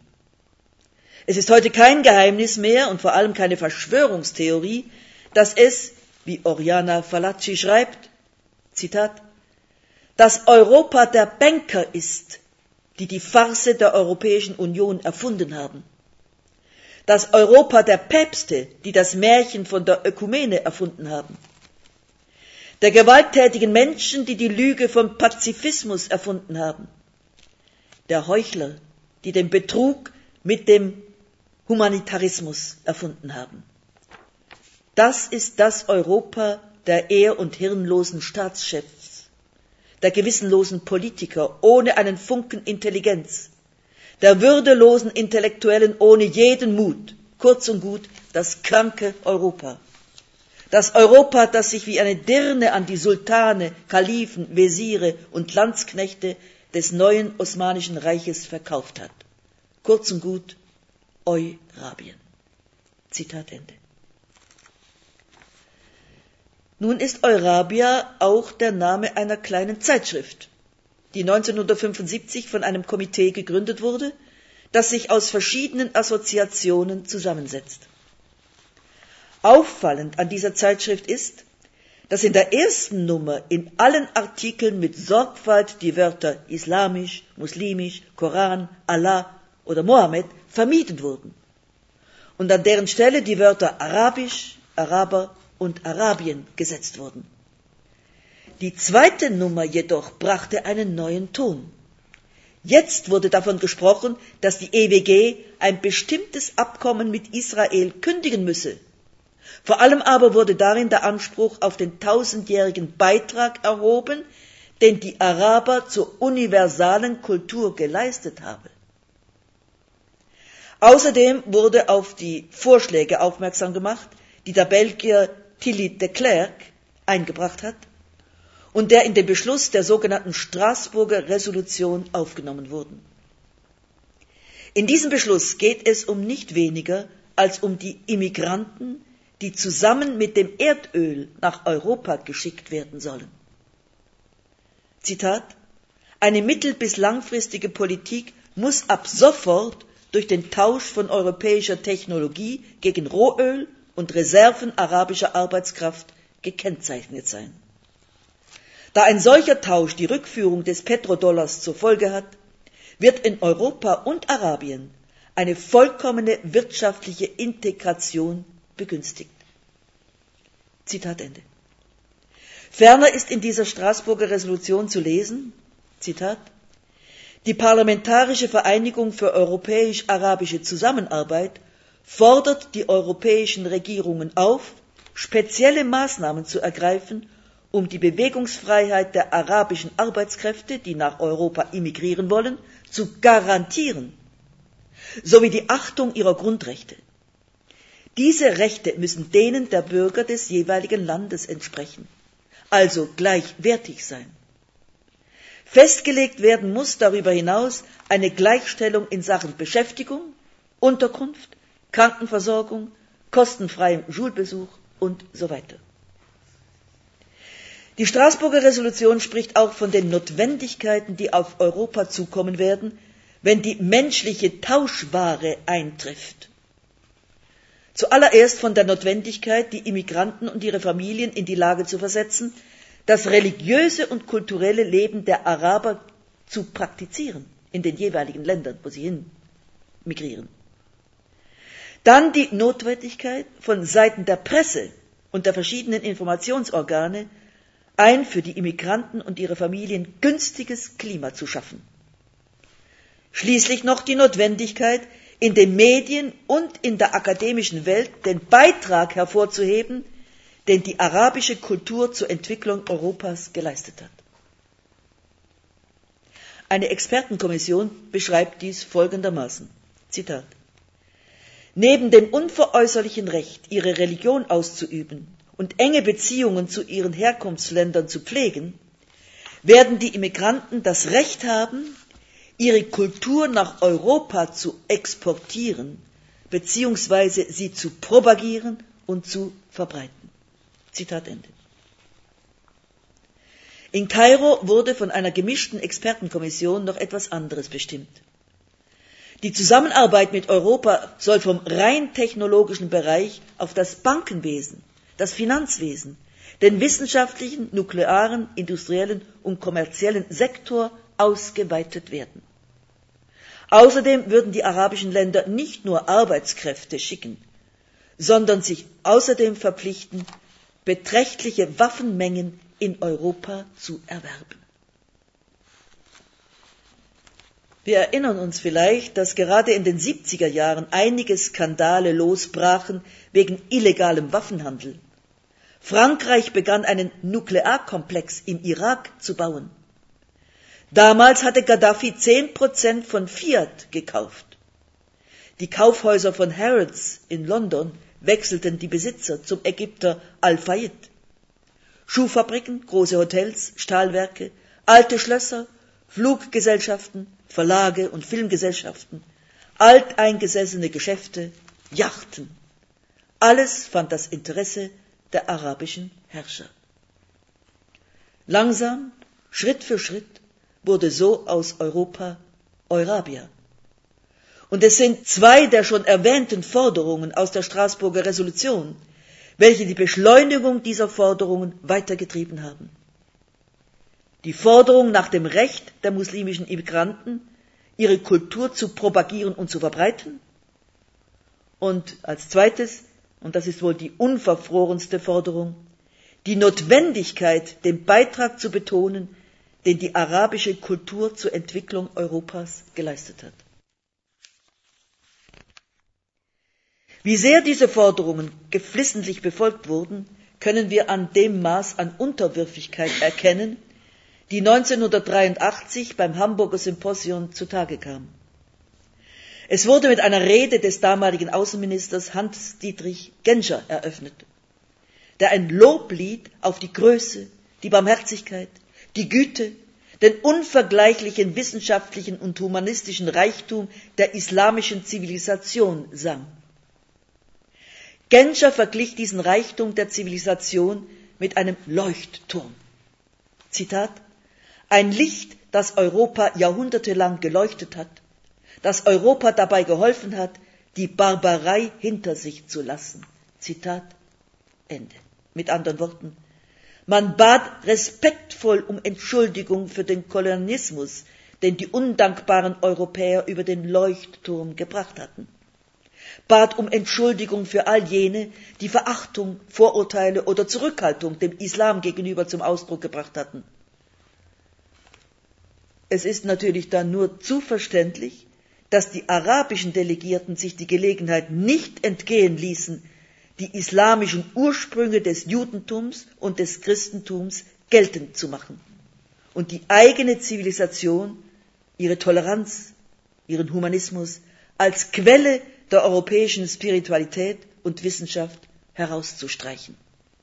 Es ist heute kein Geheimnis mehr und vor allem keine Verschwörungstheorie, dass es wie Oriana Fallaci schreibt, Zitat, dass Europa der Banker ist, die die Farce der Europäischen Union erfunden haben. Das Europa der Päpste, die das Märchen von der Ökumene erfunden haben. Der gewalttätigen Menschen, die die Lüge vom Pazifismus erfunden haben. Der Heuchler, die den Betrug mit dem Humanitarismus erfunden haben. Das ist das Europa der ehr- und hirnlosen Staatschefs, der gewissenlosen Politiker ohne einen Funken Intelligenz, der würdelosen Intellektuellen ohne jeden Mut, kurz und gut das kranke Europa. Das Europa, das sich wie eine Dirne an die Sultane, Kalifen, Wesire und Landsknechte des neuen Osmanischen Reiches verkauft hat. Kurz und gut, Eurabien. Zitat Ende. Nun ist Eurabia auch der Name einer kleinen Zeitschrift, die 1975 von einem Komitee gegründet wurde, das sich aus verschiedenen Assoziationen zusammensetzt. Auffallend an dieser Zeitschrift ist, dass in der ersten Nummer in allen Artikeln mit Sorgfalt die Wörter islamisch, muslimisch, Koran, Allah oder Mohammed vermieden wurden und an deren Stelle die Wörter arabisch, Araber und Arabien gesetzt wurden. Die zweite Nummer jedoch brachte einen neuen Ton. Jetzt wurde davon gesprochen, dass die EWG ein bestimmtes Abkommen mit Israel kündigen müsse. Vor allem aber wurde darin der Anspruch auf den 1000-jährigen Beitrag erhoben, den die Araber zur universalen Kultur geleistet haben. Außerdem wurde auf die Vorschläge aufmerksam gemacht, die der Belgier Tilly de Klerk eingebracht hat und der in den Beschluss der sogenannten Straßburger Resolution aufgenommen wurden. In diesem Beschluss geht es um nicht weniger als um die Immigranten, die zusammen mit dem Erdöl nach Europa geschickt werden sollen. Zitat: Eine mittel- bis langfristige Politik muss ab sofort durch den Tausch von europäischer Technologie gegen Rohöl und Reserven arabischer Arbeitskraft gekennzeichnet sein. Da ein solcher Tausch die Rückführung des Petrodollars zur Folge hat, wird in Europa und Arabien eine vollkommene wirtschaftliche Integration begünstigt. Zitat Ende. Ferner ist in dieser Straßburger Resolution zu lesen, Zitat, die Parlamentarische Vereinigung für europäisch-arabische Zusammenarbeit fordert die europäischen Regierungen auf, spezielle Maßnahmen zu ergreifen, um die Bewegungsfreiheit der arabischen Arbeitskräfte, die nach Europa immigrieren wollen, zu garantieren, sowie die Achtung ihrer Grundrechte. Diese Rechte müssen denen der Bürger des jeweiligen Landes entsprechen, also gleichwertig sein. Festgelegt werden muss darüber hinaus eine Gleichstellung in Sachen Beschäftigung, Unterkunft, Krankenversorgung, kostenfreiem Schulbesuch und so weiter. Die Straßburger Resolution spricht auch von den Notwendigkeiten, die auf Europa zukommen werden, wenn die menschliche Tauschware eintrifft. Zuallererst von der Notwendigkeit, die Immigranten und ihre Familien in die Lage zu versetzen, das religiöse und kulturelle Leben der Araber zu praktizieren in den jeweiligen Ländern, wo sie hin migrieren. Dann die Notwendigkeit, von Seiten der Presse und der verschiedenen Informationsorgane ein für die Immigranten und ihre Familien günstiges Klima zu schaffen. Schließlich noch die Notwendigkeit, in den Medien und in der akademischen Welt den Beitrag hervorzuheben, den die arabische Kultur zur Entwicklung Europas geleistet hat. Eine Expertenkommission beschreibt dies folgendermaßen, Zitat, neben dem unveräußerlichen Recht, ihre Religion auszuüben und enge Beziehungen zu ihren Herkunftsländern zu pflegen, werden die Immigranten das Recht haben, ihre Kultur nach Europa zu exportieren, beziehungsweise sie zu propagieren und zu verbreiten. Zitat Ende. In Kairo wurde von einer gemischten Expertenkommission noch etwas anderes bestimmt. Die Zusammenarbeit mit Europa soll vom rein technologischen Bereich auf das Bankenwesen das Finanzwesen, den wissenschaftlichen, nuklearen, industriellen und kommerziellen Sektor ausgeweitet werden. Außerdem würden die arabischen Länder nicht nur Arbeitskräfte schicken, sondern sich außerdem verpflichten, beträchtliche Waffenmengen in Europa zu erwerben. Wir erinnern uns vielleicht, dass gerade in den 70er Jahren einige Skandale losbrachen wegen illegalem Waffenhandel. Frankreich begann einen Nuklearkomplex im Irak zu bauen. Damals hatte Gaddafi 10% von Fiat gekauft. Die Kaufhäuser von Harrods in London wechselten die Besitzer zum Ägypter Al-Fayed. Schuhfabriken, große Hotels, Stahlwerke, alte Schlösser, Fluggesellschaften, Verlage und Filmgesellschaften, alteingesessene Geschäfte, Yachten. Alles fand das Interesse der arabischen Herrscher. Langsam, Schritt für Schritt, wurde so aus Europa Eurabia. Und es sind zwei der schon erwähnten Forderungen aus der Straßburger Resolution, welche die Beschleunigung dieser Forderungen weitergetrieben haben. Die Forderung nach dem Recht der muslimischen Immigranten, ihre Kultur zu propagieren und zu verbreiten. Und als zweites, und das ist wohl die unverfrorenste Forderung, die Notwendigkeit, den Beitrag zu betonen, den die arabische Kultur zur Entwicklung Europas geleistet hat. Wie sehr diese Forderungen geflissentlich befolgt wurden, können wir an dem Maß an Unterwürfigkeit erkennen, die 1983 beim Hamburger Symposion zutage kam. Es wurde mit einer Rede des damaligen Außenministers Hans-Dietrich Genscher eröffnet, der ein Loblied auf die Größe, die Barmherzigkeit, die Güte, den unvergleichlichen wissenschaftlichen und humanistischen Reichtum der islamischen Zivilisation sang. Genscher verglich diesen Reichtum der Zivilisation mit einem Leuchtturm. Zitat: Ein Licht, das Europa jahrhundertelang geleuchtet hat, das Europa dabei geholfen hat, die Barbarei hinter sich zu lassen. Zitat Ende. Mit anderen Worten, man bat respektvoll um Entschuldigung für den Kolonialismus, den die undankbaren Europäer über den Leuchtturm gebracht hatten. Bat um Entschuldigung für all jene, die Verachtung, Vorurteile oder Zurückhaltung dem Islam gegenüber zum Ausdruck gebracht hatten. Es ist natürlich dann nur zu verständlich, dass die arabischen Delegierten sich die Gelegenheit nicht entgehen ließen, die islamischen Ursprünge des Judentums und des Christentums geltend zu machen und die eigene Zivilisation, ihre Toleranz, ihren Humanismus als Quelle der europäischen Spiritualität und Wissenschaft herauszustreichen.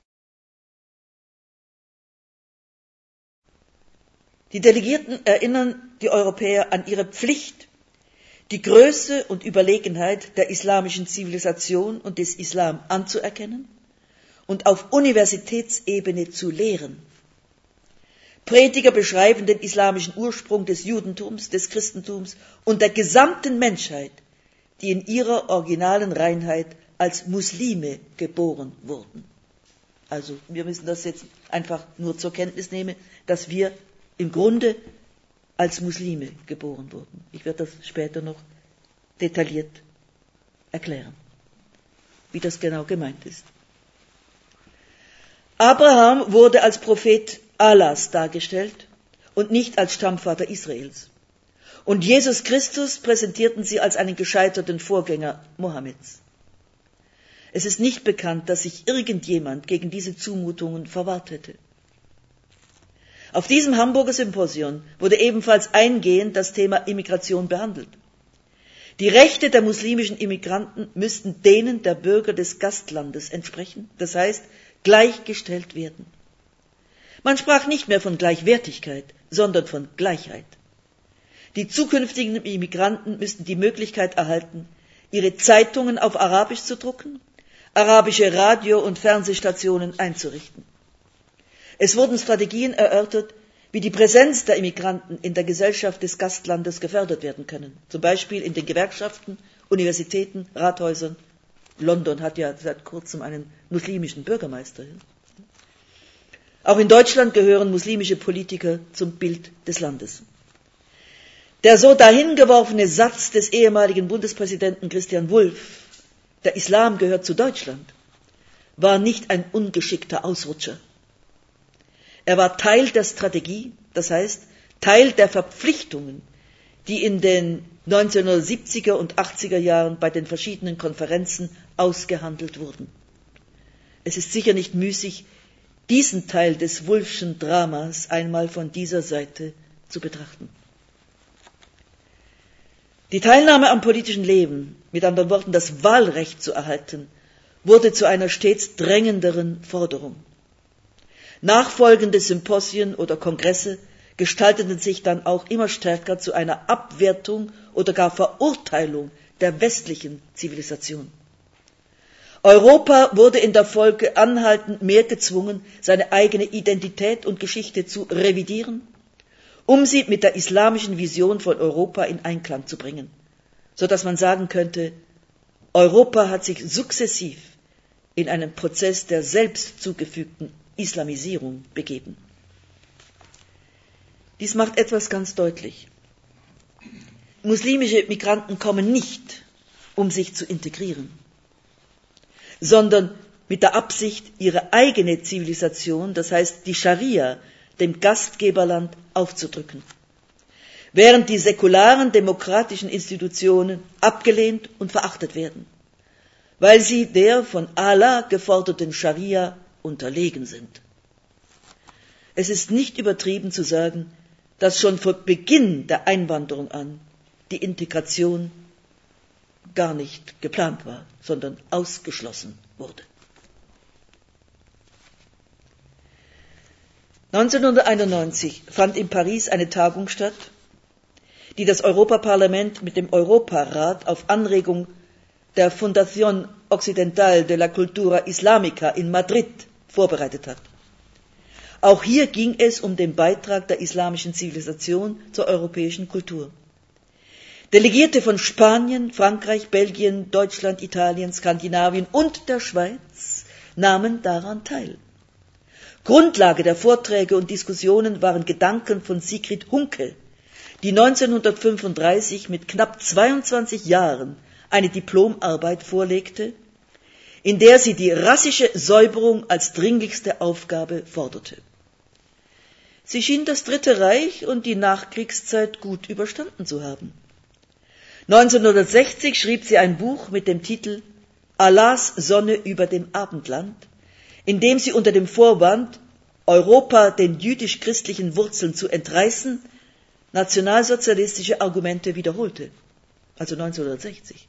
Die Delegierten erinnern die Europäer an ihre Pflicht, die Größe und Überlegenheit der islamischen Zivilisation und des Islam anzuerkennen und auf Universitätsebene zu lehren. Prediger beschreiben den islamischen Ursprung des Judentums, des Christentums und der gesamten Menschheit, die in ihrer originalen Reinheit als Muslime geboren wurden. Also wir müssen das jetzt einfach nur zur Kenntnis nehmen, dass wir im Grunde als Muslime geboren wurden. Ich werde das später noch detailliert erklären, wie das genau gemeint ist. Abraham wurde als Prophet Allahs dargestellt und nicht als Stammvater Israels. Und Jesus Christus präsentierten sie als einen gescheiterten Vorgänger Mohammeds. Es ist nicht bekannt, dass sich irgendjemand gegen diese Zumutungen verwahrt hätte. Auf diesem Hamburger Symposion wurde ebenfalls eingehend das Thema Immigration behandelt. Die Rechte der muslimischen Immigranten müssten denen der Bürger des Gastlandes entsprechen, das heißt gleichgestellt werden. Man sprach nicht mehr von Gleichwertigkeit, sondern von Gleichheit. Die zukünftigen Immigranten müssten die Möglichkeit erhalten, ihre Zeitungen auf Arabisch zu drucken, arabische Radio- und Fernsehstationen einzurichten. Es wurden Strategien erörtert, wie die Präsenz der Immigranten in der Gesellschaft des Gastlandes gefördert werden können, zum Beispiel in den Gewerkschaften, Universitäten, Rathäusern London hat ja seit kurzem einen muslimischen Bürgermeister. Auch in Deutschland gehören muslimische Politiker zum Bild des Landes. Der so dahingeworfene Satz des ehemaligen Bundespräsidenten Christian Wulff, der Islam gehört zu Deutschland, war nicht ein ungeschickter Ausrutscher. Er war Teil der Strategie, das heißt Teil der Verpflichtungen, die in den 1970er und 80er Jahren bei den verschiedenen Konferenzen ausgehandelt wurden. Es ist sicher nicht müßig, diesen Teil des Wulffschen Dramas einmal von dieser Seite zu betrachten. Die Teilnahme am politischen Leben, mit anderen Worten das Wahlrecht zu erhalten, wurde zu einer stets drängenderen Forderung. Nachfolgende Symposien oder Kongresse gestalteten sich dann auch immer stärker zu einer Abwertung oder gar Verurteilung der westlichen Zivilisation. Europa wurde in der Folge anhaltend mehr gezwungen, seine eigene Identität und Geschichte zu revidieren, um sie mit der islamischen Vision von Europa in Einklang zu bringen, so dass man sagen könnte, Europa hat sich sukzessiv in einen Prozess der selbst zugefügten Islamisierung begeben. Dies macht etwas ganz deutlich. Muslimische Migranten kommen nicht, um sich zu integrieren, sondern mit der Absicht, ihre eigene Zivilisation, das heißt die Scharia, dem Gastgeberland aufzudrücken, während die säkularen demokratischen Institutionen abgelehnt und verachtet werden, weil sie der von Allah geforderten Scharia unterlegen sind. Es ist nicht übertrieben zu sagen, dass schon von Beginn der Einwanderung an die Integration gar nicht geplant war, sondern ausgeschlossen wurde. 1991 fand in Paris eine Tagung statt, die das Europaparlament mit dem Europarat auf Anregung der Fundación Occidental de la Cultura Islámica in Madrid vorbereitet hat. Auch hier ging es um den Beitrag der islamischen Zivilisation zur europäischen Kultur. Delegierte von Spanien, Frankreich, Belgien, Deutschland, Italien, Skandinavien und der Schweiz nahmen daran teil. Grundlage der Vorträge und Diskussionen waren Gedanken von Sigrid Hunke, die 1935 mit knapp 22 Jahren eine Diplomarbeit vorlegte, in der sie die rassische Säuberung als dringlichste Aufgabe forderte. Sie schien das Dritte Reich und die Nachkriegszeit gut überstanden zu haben. 1960 schrieb sie ein Buch mit dem Titel Allahs Sonne über dem Abendland, in dem sie unter dem Vorwand, Europa den jüdisch-christlichen Wurzeln zu entreißen, nationalsozialistische Argumente wiederholte. Also 1960.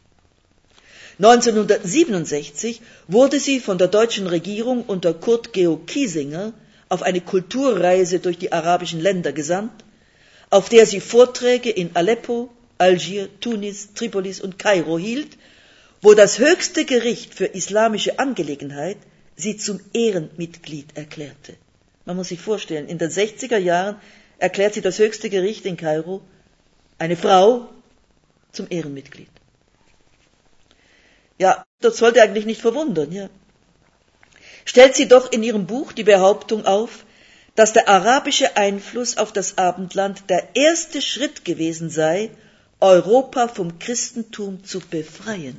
1967 wurde sie von der deutschen Regierung unter Kurt Georg Kiesinger auf eine Kulturreise durch die arabischen Länder gesandt, auf der sie Vorträge in Aleppo, Algier, Tunis, Tripolis und Kairo hielt, wo das höchste Gericht für islamische Angelegenheit sie zum Ehrenmitglied erklärte. Man muss sich vorstellen, in den 60er Jahren erklärt sie das höchste Gericht in Kairo eine Frau zum Ehrenmitglied. Ja, das sollte eigentlich nicht verwundern, ja. Stellt sie doch in ihrem Buch die Behauptung auf, dass der arabische Einfluss auf das Abendland der erste Schritt gewesen sei, Europa vom Christentum zu befreien.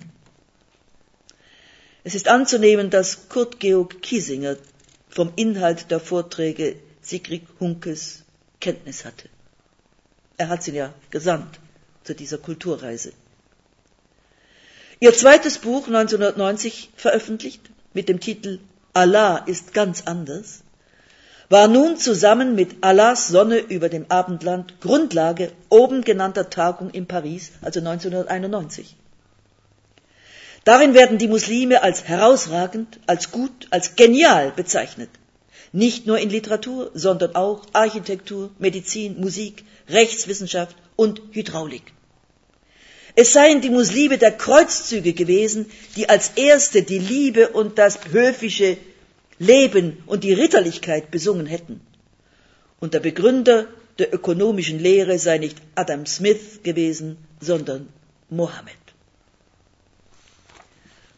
Es ist anzunehmen, dass Kurt Georg Kiesinger vom Inhalt der Vorträge Sigrid Hunkes Kenntnis hatte. Er hat sie ja gesandt zu dieser Kulturreise. Ihr zweites Buch 1990 veröffentlicht mit dem Titel Allah ist ganz anders, war nun zusammen mit Allahs Sonne über dem Abendland Grundlage oben genannter Tagung in Paris, also 1991. Darin werden die Muslime als herausragend, als gut, als genial bezeichnet. Nicht nur in Literatur, sondern auch Architektur, Medizin, Musik, Rechtswissenschaft und Hydraulik. Es seien die Muslime der Kreuzzüge gewesen, die als erste die Liebe und das höfische Leben und die Ritterlichkeit besungen hätten. Und der Begründer der ökonomischen Lehre sei nicht Adam Smith gewesen, sondern Mohammed.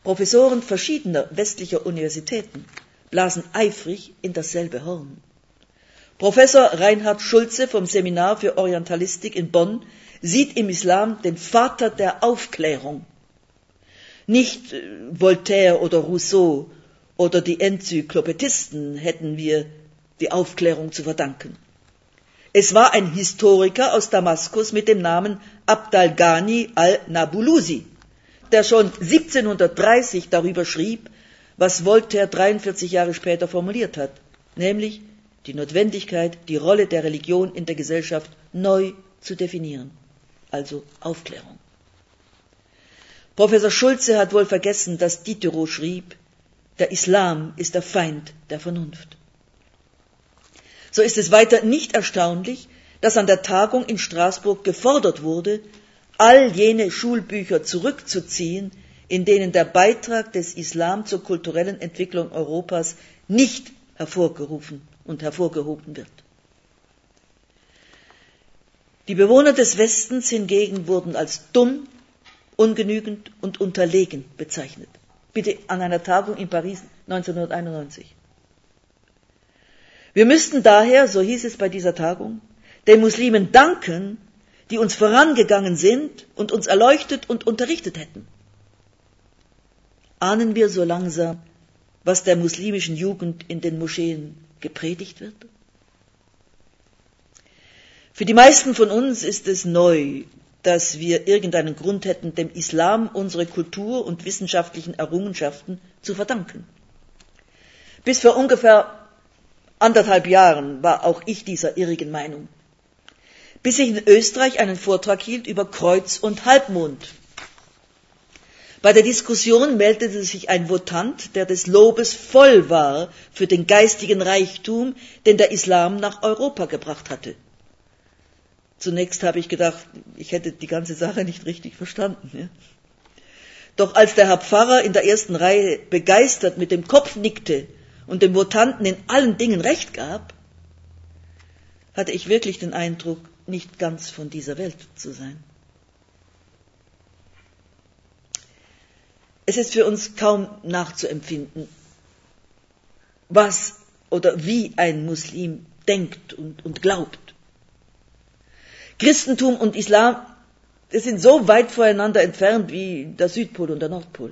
Professoren verschiedener westlicher Universitäten blasen eifrig in dasselbe Horn. Professor Reinhard Schulze vom Seminar für Orientalistik in Bonn sieht im Islam den Vater der Aufklärung. Nicht Voltaire oder Rousseau oder die Enzyklopädisten hätten wir die Aufklärung zu verdanken. Es war ein Historiker aus Damaskus mit dem Namen Abd al-Ghani al-Nabulusi, der schon 1730 darüber schrieb, was Voltaire 43 Jahre später formuliert hat, nämlich die Notwendigkeit, die Rolle der Religion in der Gesellschaft neu zu definieren, also Aufklärung. Professor Schulze hat wohl vergessen, dass Diderot schrieb, der Islam ist der Feind der Vernunft. So ist es weiter nicht erstaunlich, dass an der Tagung in Straßburg gefordert wurde, all jene Schulbücher zurückzuziehen, in denen der Beitrag des Islam zur kulturellen Entwicklung Europas nicht hervorgerufen und hervorgehoben wird. Die Bewohner des Westens hingegen wurden als dumm, ungenügend und unterlegen bezeichnet. Bitte an einer Tagung in Paris 1991. Wir müssten daher, so hieß es bei dieser Tagung, den Muslimen danken, die uns vorangegangen sind und uns erleuchtet und unterrichtet hätten. Ahnen wir so langsam, was der muslimischen Jugend in den Moscheen gepredigt wird? Für die meisten von uns ist es neu, dass wir irgendeinen Grund hätten, dem Islam unsere Kultur und wissenschaftlichen Errungenschaften zu verdanken. Bis vor ungefähr 1,5 Jahren war auch ich dieser irrigen Meinung, bis ich in Österreich einen Vortrag hielt über Kreuz und Halbmond. Bei der Diskussion meldete sich ein Votant, der des Lobes voll war für den geistigen Reichtum, den der Islam nach Europa gebracht hatte. Zunächst habe ich gedacht, ich hätte die ganze Sache nicht richtig verstanden. Ja? Doch als der Herr Pfarrer in der ersten Reihe begeistert mit dem Kopf nickte und dem Votanten in allen Dingen recht gab, hatte ich wirklich den Eindruck, nicht ganz von dieser Welt zu sein. Es ist für uns kaum nachzuempfinden, was oder wie ein Muslim denkt und glaubt. Christentum und Islam, das sind so weit voneinander entfernt wie der Südpol und der Nordpol.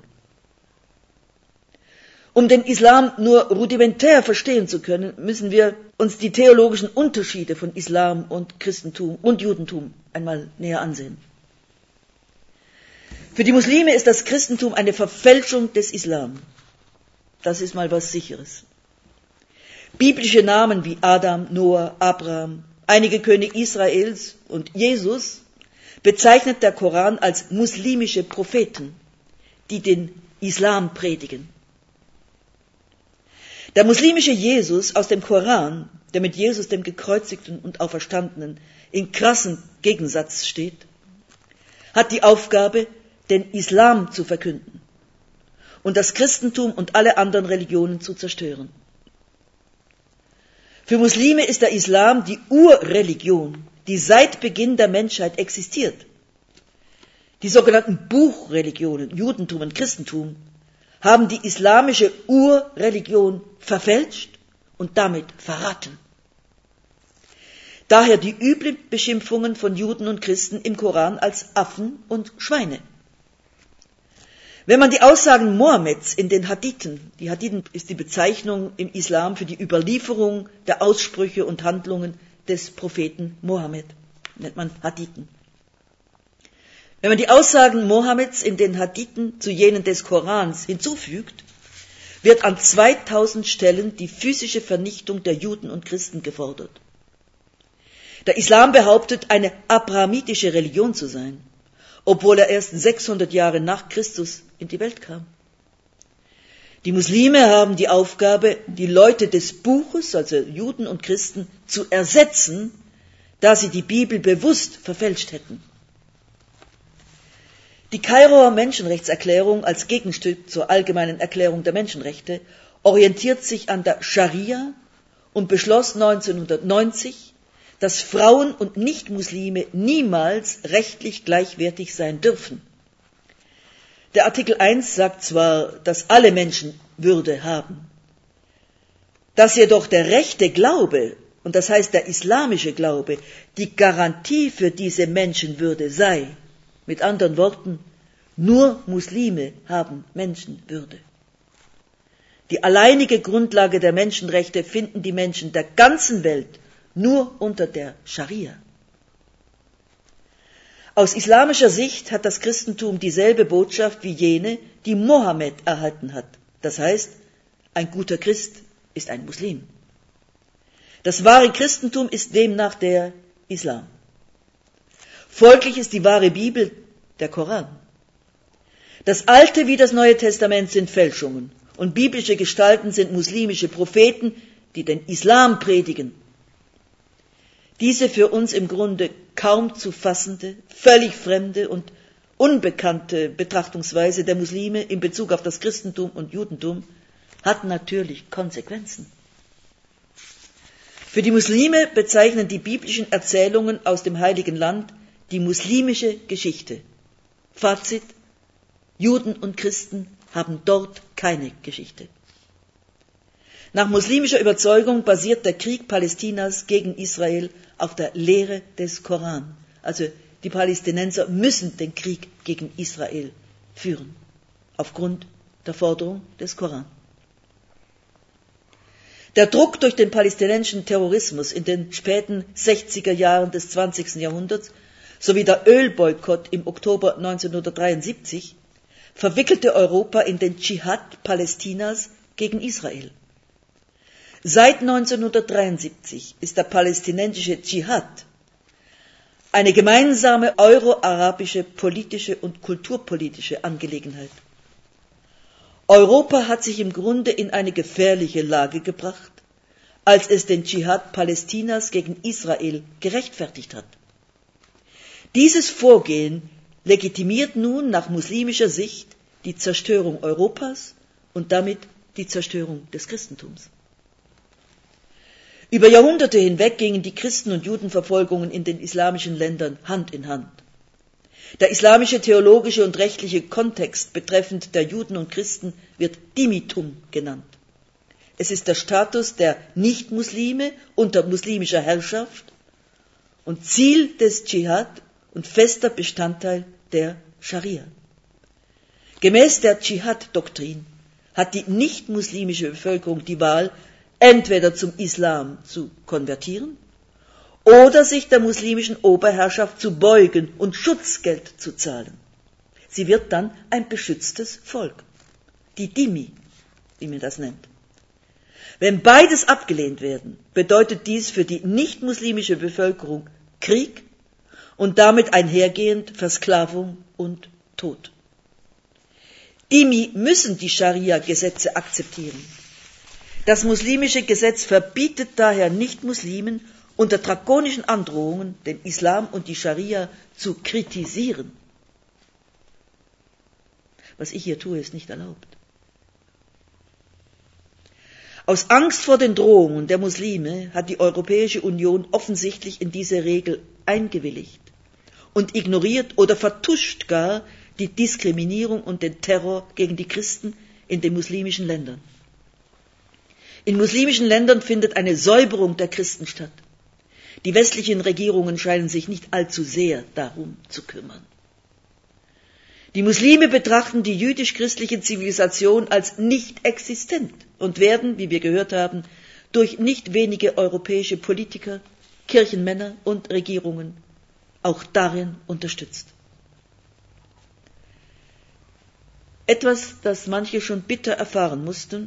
Um den Islam nur rudimentär verstehen zu können, müssen wir uns die theologischen Unterschiede von Islam und Christentum und Judentum einmal näher ansehen. Für die Muslime ist das Christentum eine Verfälschung des Islam. Das ist mal was Sicheres. Biblische Namen wie Adam, Noah, Abraham, einige Könige Israels und Jesus bezeichnet der Koran als muslimische Propheten, die den Islam predigen. Der muslimische Jesus aus dem Koran, der mit Jesus, dem Gekreuzigten und Auferstandenen, in krassem Gegensatz steht, hat die Aufgabe, den Islam zu verkünden und das Christentum und alle anderen Religionen zu zerstören. Für Muslime ist der Islam die Urreligion, die seit Beginn der Menschheit existiert. Die sogenannten Buchreligionen, Judentum und Christentum, haben die islamische Urreligion verfälscht und damit verraten. Daher die üblen Beschimpfungen von Juden und Christen im Koran als Affen und Schweine. Wenn man die Aussagen Mohammeds in den Hadithen, die Hadithen ist die Bezeichnung im Islam für die Überlieferung der Aussprüche und Handlungen des Propheten Mohammed, nennt man Hadithen. Wenn man die Aussagen Mohammeds in den Hadithen zu jenen des Korans hinzufügt, wird an 2000 Stellen die physische Vernichtung der Juden und Christen gefordert. Der Islam behauptet, eine abrahamitische Religion zu sein, obwohl er erst 600 Jahre nach Christus in die Welt kam. Die Muslime haben die Aufgabe, die Leute des Buches, also Juden und Christen, zu ersetzen, da sie die Bibel bewusst verfälscht hätten. Die Kairoer Menschenrechtserklärung als Gegenstück zur Allgemeinen Erklärung der Menschenrechte orientiert sich an der Scharia und beschloss 1990, dass Frauen und Nichtmuslime niemals rechtlich gleichwertig sein dürfen. Der Artikel 1 sagt zwar, dass alle Menschen Würde haben, dass jedoch der rechte Glaube, und das heißt der islamische Glaube, die Garantie für diese Menschenwürde sei. Mit anderen Worten, nur Muslime haben Menschenwürde. Die alleinige Grundlage der Menschenrechte finden die Menschen der ganzen Welt nur unter der Scharia. Aus islamischer Sicht hat das Christentum dieselbe Botschaft wie jene, die Mohammed erhalten hat. Das heißt, ein guter Christ ist ein Muslim. Das wahre Christentum ist demnach der Islam. Folglich ist die wahre Bibel der Koran. Das Alte wie das Neue Testament sind Fälschungen und biblische Gestalten sind muslimische Propheten, die den Islam predigen. Diese für uns im Grunde kaum zu fassende, völlig fremde und unbekannte Betrachtungsweise der Muslime in Bezug auf das Christentum und Judentum hat natürlich Konsequenzen. Für die Muslime bezeichnen die biblischen Erzählungen aus dem Heiligen Land die muslimische Geschichte. Fazit: Juden und Christen haben dort keine Geschichte. Nach muslimischer Überzeugung basiert der Krieg Palästinas gegen Israel auf der Lehre des Koran. Also die Palästinenser müssen den Krieg gegen Israel führen, aufgrund der Forderung des Koran. Der Druck durch den palästinensischen Terrorismus in den späten 60er Jahren des 20. Jahrhunderts sowie der Ölboykott im Oktober 1973 verwickelte Europa in den Dschihad Palästinas gegen Israel. Seit 1973 ist der palästinensische Dschihad eine gemeinsame euro-arabische politische und kulturpolitische Angelegenheit. Europa hat sich im Grunde in eine gefährliche Lage gebracht, als es den Dschihad Palästinas gegen Israel gerechtfertigt hat. Dieses Vorgehen legitimiert nun nach muslimischer Sicht die Zerstörung Europas und damit die Zerstörung des Christentums. Über Jahrhunderte hinweg gingen die Christen- und Judenverfolgungen in den islamischen Ländern Hand in Hand. Der islamische theologische und rechtliche Kontext betreffend der Juden und Christen wird Dhimmitum genannt. Es ist der Status der Nichtmuslime unter muslimischer Herrschaft und Ziel des Dschihad und fester Bestandteil der Scharia. Gemäß der Dschihad-Doktrin hat die nichtmuslimische Bevölkerung die Wahl, entweder zum Islam zu konvertieren oder sich der muslimischen Oberherrschaft zu beugen und Schutzgeld zu zahlen. Sie wird dann ein beschütztes Volk, die Dhimmi, wie man das nennt. Wenn beides abgelehnt werden, bedeutet dies für die nichtmuslimische Bevölkerung Krieg und damit einhergehend Versklavung und Tod. Dhimmi müssen die Scharia-Gesetze akzeptieren. Das muslimische Gesetz verbietet daher Nicht-Muslimen unter drakonischen Androhungen den Islam und die Scharia zu kritisieren. Was ich hier tue, ist nicht erlaubt. Aus Angst vor den Drohungen der Muslime hat die Europäische Union offensichtlich in diese Regel eingewilligt und ignoriert oder vertuscht gar die Diskriminierung und den Terror gegen die Christen in den muslimischen Ländern. In muslimischen Ländern findet eine Säuberung der Christen statt. Die westlichen Regierungen scheinen sich nicht allzu sehr darum zu kümmern. Die Muslime betrachten die jüdisch-christliche Zivilisation als nicht existent und werden, wie wir gehört haben, durch nicht wenige europäische Politiker, Kirchenmänner und Regierungen auch darin unterstützt. Etwas, das manche schon bitter erfahren mussten: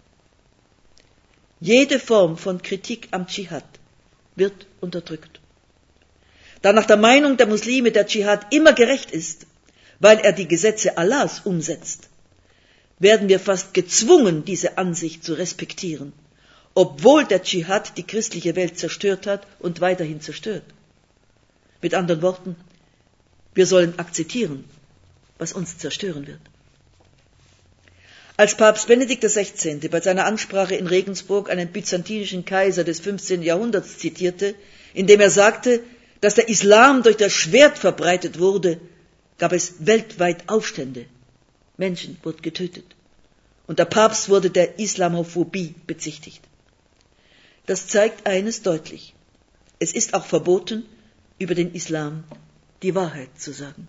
Jede Form von Kritik am Dschihad wird unterdrückt. Da nach der Meinung der Muslime der Dschihad immer gerecht ist, weil er die Gesetze Allahs umsetzt, werden wir fast gezwungen, diese Ansicht zu respektieren, obwohl der Dschihad die christliche Welt zerstört hat und weiterhin zerstört. Mit anderen Worten, wir sollen akzeptieren, was uns zerstören wird. Als Papst Benedikt XVI. Bei seiner Ansprache in Regensburg einen byzantinischen Kaiser des 15. Jahrhunderts zitierte, indem er sagte, dass der Islam durch das Schwert verbreitet wurde, gab es weltweit Aufstände. Menschen wurden getötet. Und der Papst wurde der Islamophobie bezichtigt. Das zeigt eines deutlich. Es ist auch verboten, über den Islam die Wahrheit zu sagen.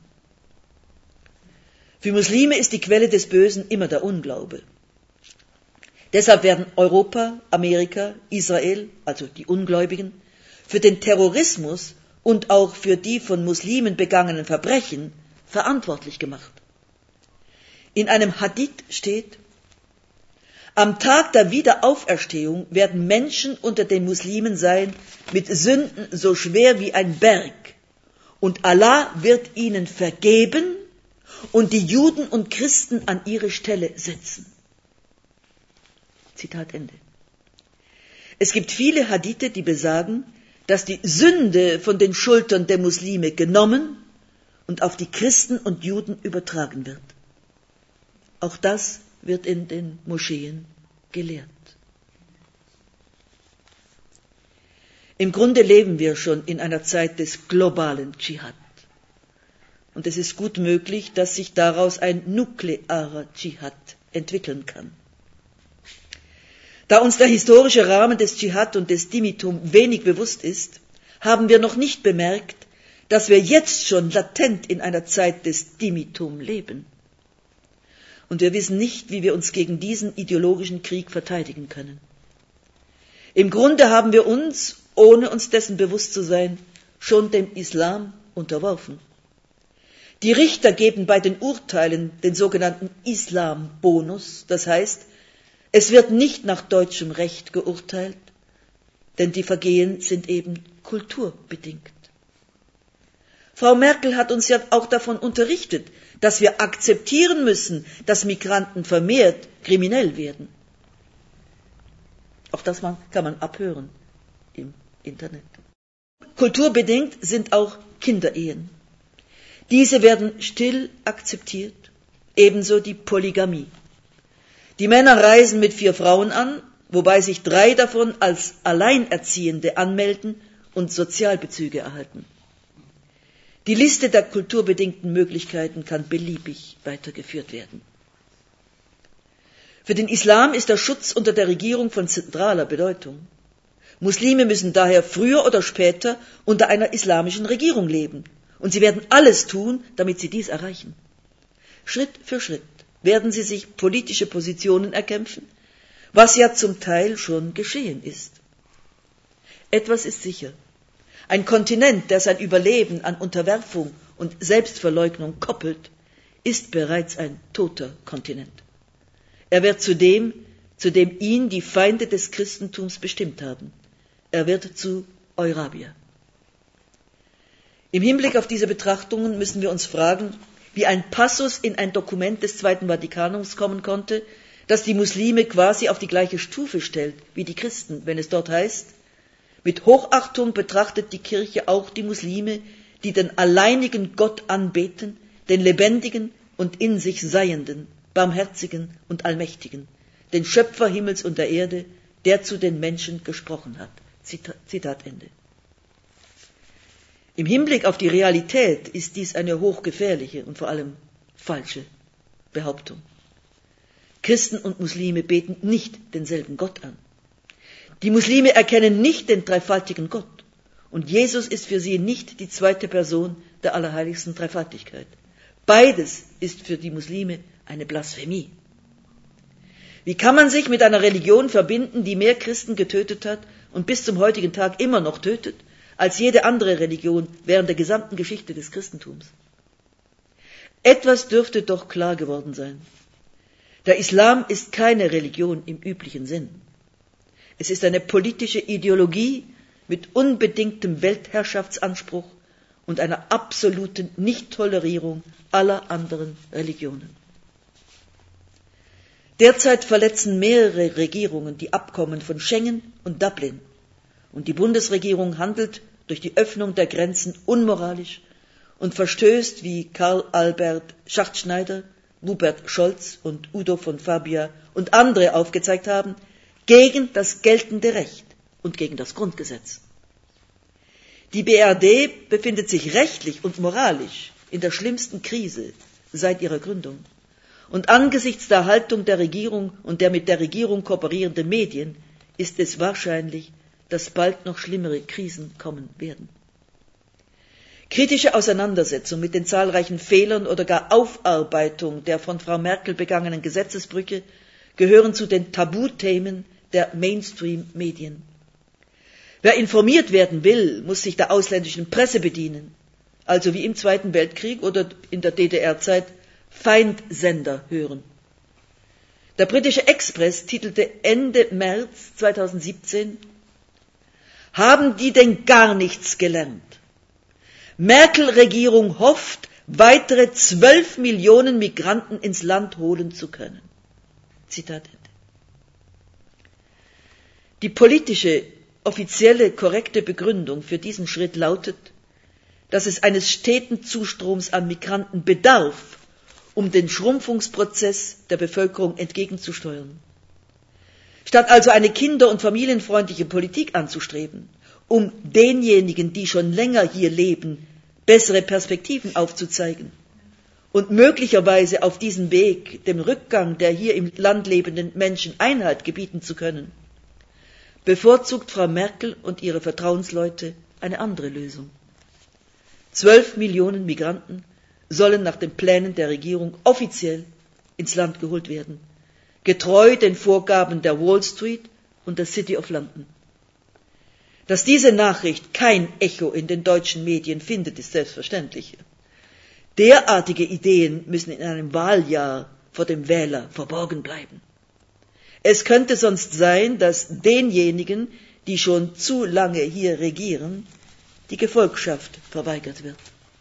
Für Muslime ist die Quelle des Bösen immer der Unglaube. Deshalb werden Europa, Amerika, Israel, also die Ungläubigen, für den Terrorismus und auch für die von Muslimen begangenen Verbrechen verantwortlich gemacht. In einem Hadith steht: Am Tag der Wiederauferstehung werden Menschen unter den Muslimen sein mit Sünden so schwer wie ein Berg, und Allah wird ihnen vergeben und die Juden und Christen an ihre Stelle setzen. Zitat Ende. Es gibt viele Hadithe, die besagen, dass die Sünde von den Schultern der Muslime genommen und auf die Christen und Juden übertragen wird. Auch das wird in den Moscheen gelehrt. Im Grunde leben wir schon in einer Zeit des globalen Dschihad. Und es ist gut möglich, dass sich daraus ein nuklearer Dschihad entwickeln kann. Da uns der historische Rahmen des Dschihad und des Dhimmitum wenig bewusst ist, haben wir noch nicht bemerkt, dass wir jetzt schon latent in einer Zeit des Dhimmitum leben. Und wir wissen nicht, wie wir uns gegen diesen ideologischen Krieg verteidigen können. Im Grunde haben wir uns, ohne uns dessen bewusst zu sein, schon dem Islam unterworfen. Die Richter geben bei den Urteilen den sogenannten Islam-Bonus, das heißt, es wird nicht nach deutschem Recht geurteilt, denn die Vergehen sind eben kulturbedingt. Frau Merkel hat uns ja auch davon unterrichtet, dass wir akzeptieren müssen, dass Migranten vermehrt kriminell werden. Auch das kann man abhören im Internet. Kulturbedingt sind auch Kinderehen. Diese werden still akzeptiert, ebenso die Polygamie. Die Männer reisen mit 4 Frauen an, wobei sich 3 davon als Alleinerziehende anmelden und Sozialbezüge erhalten. Die Liste der kulturbedingten Möglichkeiten kann beliebig weitergeführt werden. Für den Islam ist der Schutz unter der Regierung von zentraler Bedeutung. Muslime müssen daher früher oder später unter einer islamischen Regierung leben. Und sie werden alles tun, damit sie dies erreichen. Schritt für Schritt werden sie sich politische Positionen erkämpfen, was ja zum Teil schon geschehen ist. Etwas ist sicher. Ein Kontinent, der sein Überleben an Unterwerfung und Selbstverleugnung koppelt, ist bereits ein toter Kontinent. Er wird zu dem ihn die Feinde des Christentums bestimmt haben. Er wird zu Eurabia. Im Hinblick auf diese Betrachtungen müssen wir uns fragen, wie ein Passus in ein Dokument des Zweiten Vatikanums kommen konnte, das die Muslime quasi auf die gleiche Stufe stellt wie die Christen, wenn es dort heißt: Mit Hochachtung betrachtet die Kirche auch die Muslime, die den alleinigen Gott anbeten, den Lebendigen und in sich Seienden, Barmherzigen und Allmächtigen, den Schöpfer Himmels und der Erde, der zu den Menschen gesprochen hat. Zitat Ende. Im Hinblick auf die Realität ist dies eine hochgefährliche und vor allem falsche Behauptung. Christen und Muslime beten nicht denselben Gott an. Die Muslime erkennen nicht den dreifaltigen Gott. Und Jesus ist für sie nicht die zweite Person der allerheiligsten Dreifaltigkeit. Beides ist für die Muslime eine Blasphemie. Wie kann man sich mit einer Religion verbinden, die mehr Christen getötet hat und bis zum heutigen Tag immer noch tötet, als jede andere Religion während der gesamten Geschichte des Christentums? Etwas dürfte doch klar geworden sein. Der Islam ist keine Religion im üblichen Sinn. Es ist eine politische Ideologie mit unbedingtem Weltherrschaftsanspruch und einer absoluten Nichttolerierung aller anderen Religionen. Derzeit verletzen mehrere Regierungen die Abkommen von Schengen und Dublin. Und die Bundesregierung handelt durch die Öffnung der Grenzen unmoralisch und verstößt, wie Karl Albert Schachtschneider, Hubert Scholz und Udo von Fabia und andere aufgezeigt haben, gegen das geltende Recht und gegen das Grundgesetz. Die BRD befindet sich rechtlich und moralisch in der schlimmsten Krise seit ihrer Gründung. Und angesichts der Haltung der Regierung und der mit der Regierung kooperierenden Medien ist es wahrscheinlich, dass bald noch schlimmere Krisen kommen werden. Kritische Auseinandersetzung mit den zahlreichen Fehlern oder gar Aufarbeitung der von Frau Merkel begangenen Gesetzesbrüche gehören zu den Tabuthemen der Mainstream-Medien. Wer informiert werden will, muss sich der ausländischen Presse bedienen, also wie im Zweiten Weltkrieg oder in der DDR-Zeit Feindsender hören. Der britische Express titelte Ende März 2017: Haben die denn gar nichts gelernt? Merkel-Regierung hofft, weitere 12 Millionen Migranten ins Land holen zu können. Zitat Ende. Die politische, offizielle, korrekte Begründung für diesen Schritt lautet, dass es eines steten Zustroms an Migranten bedarf, um den Schrumpfungsprozess der Bevölkerung entgegenzusteuern. Statt also eine kinder- und familienfreundliche Politik anzustreben, um denjenigen, die schon länger hier leben, bessere Perspektiven aufzuzeigen und möglicherweise auf diesem Weg dem Rückgang der hier im Land lebenden Menschen Einhalt gebieten zu können, bevorzugt Frau Merkel und ihre Vertrauensleute eine andere Lösung. 12 Millionen Migranten sollen nach den Plänen der Regierung offiziell ins Land geholt werden, getreu den Vorgaben der Wall Street und der City of London. Dass diese Nachricht kein Echo in den deutschen Medien findet, ist selbstverständlich. Derartige Ideen müssen in einem Wahljahr vor dem Wähler verborgen bleiben. Es könnte sonst sein, dass denjenigen, die schon zu lange hier regieren, die Gefolgschaft verweigert wird.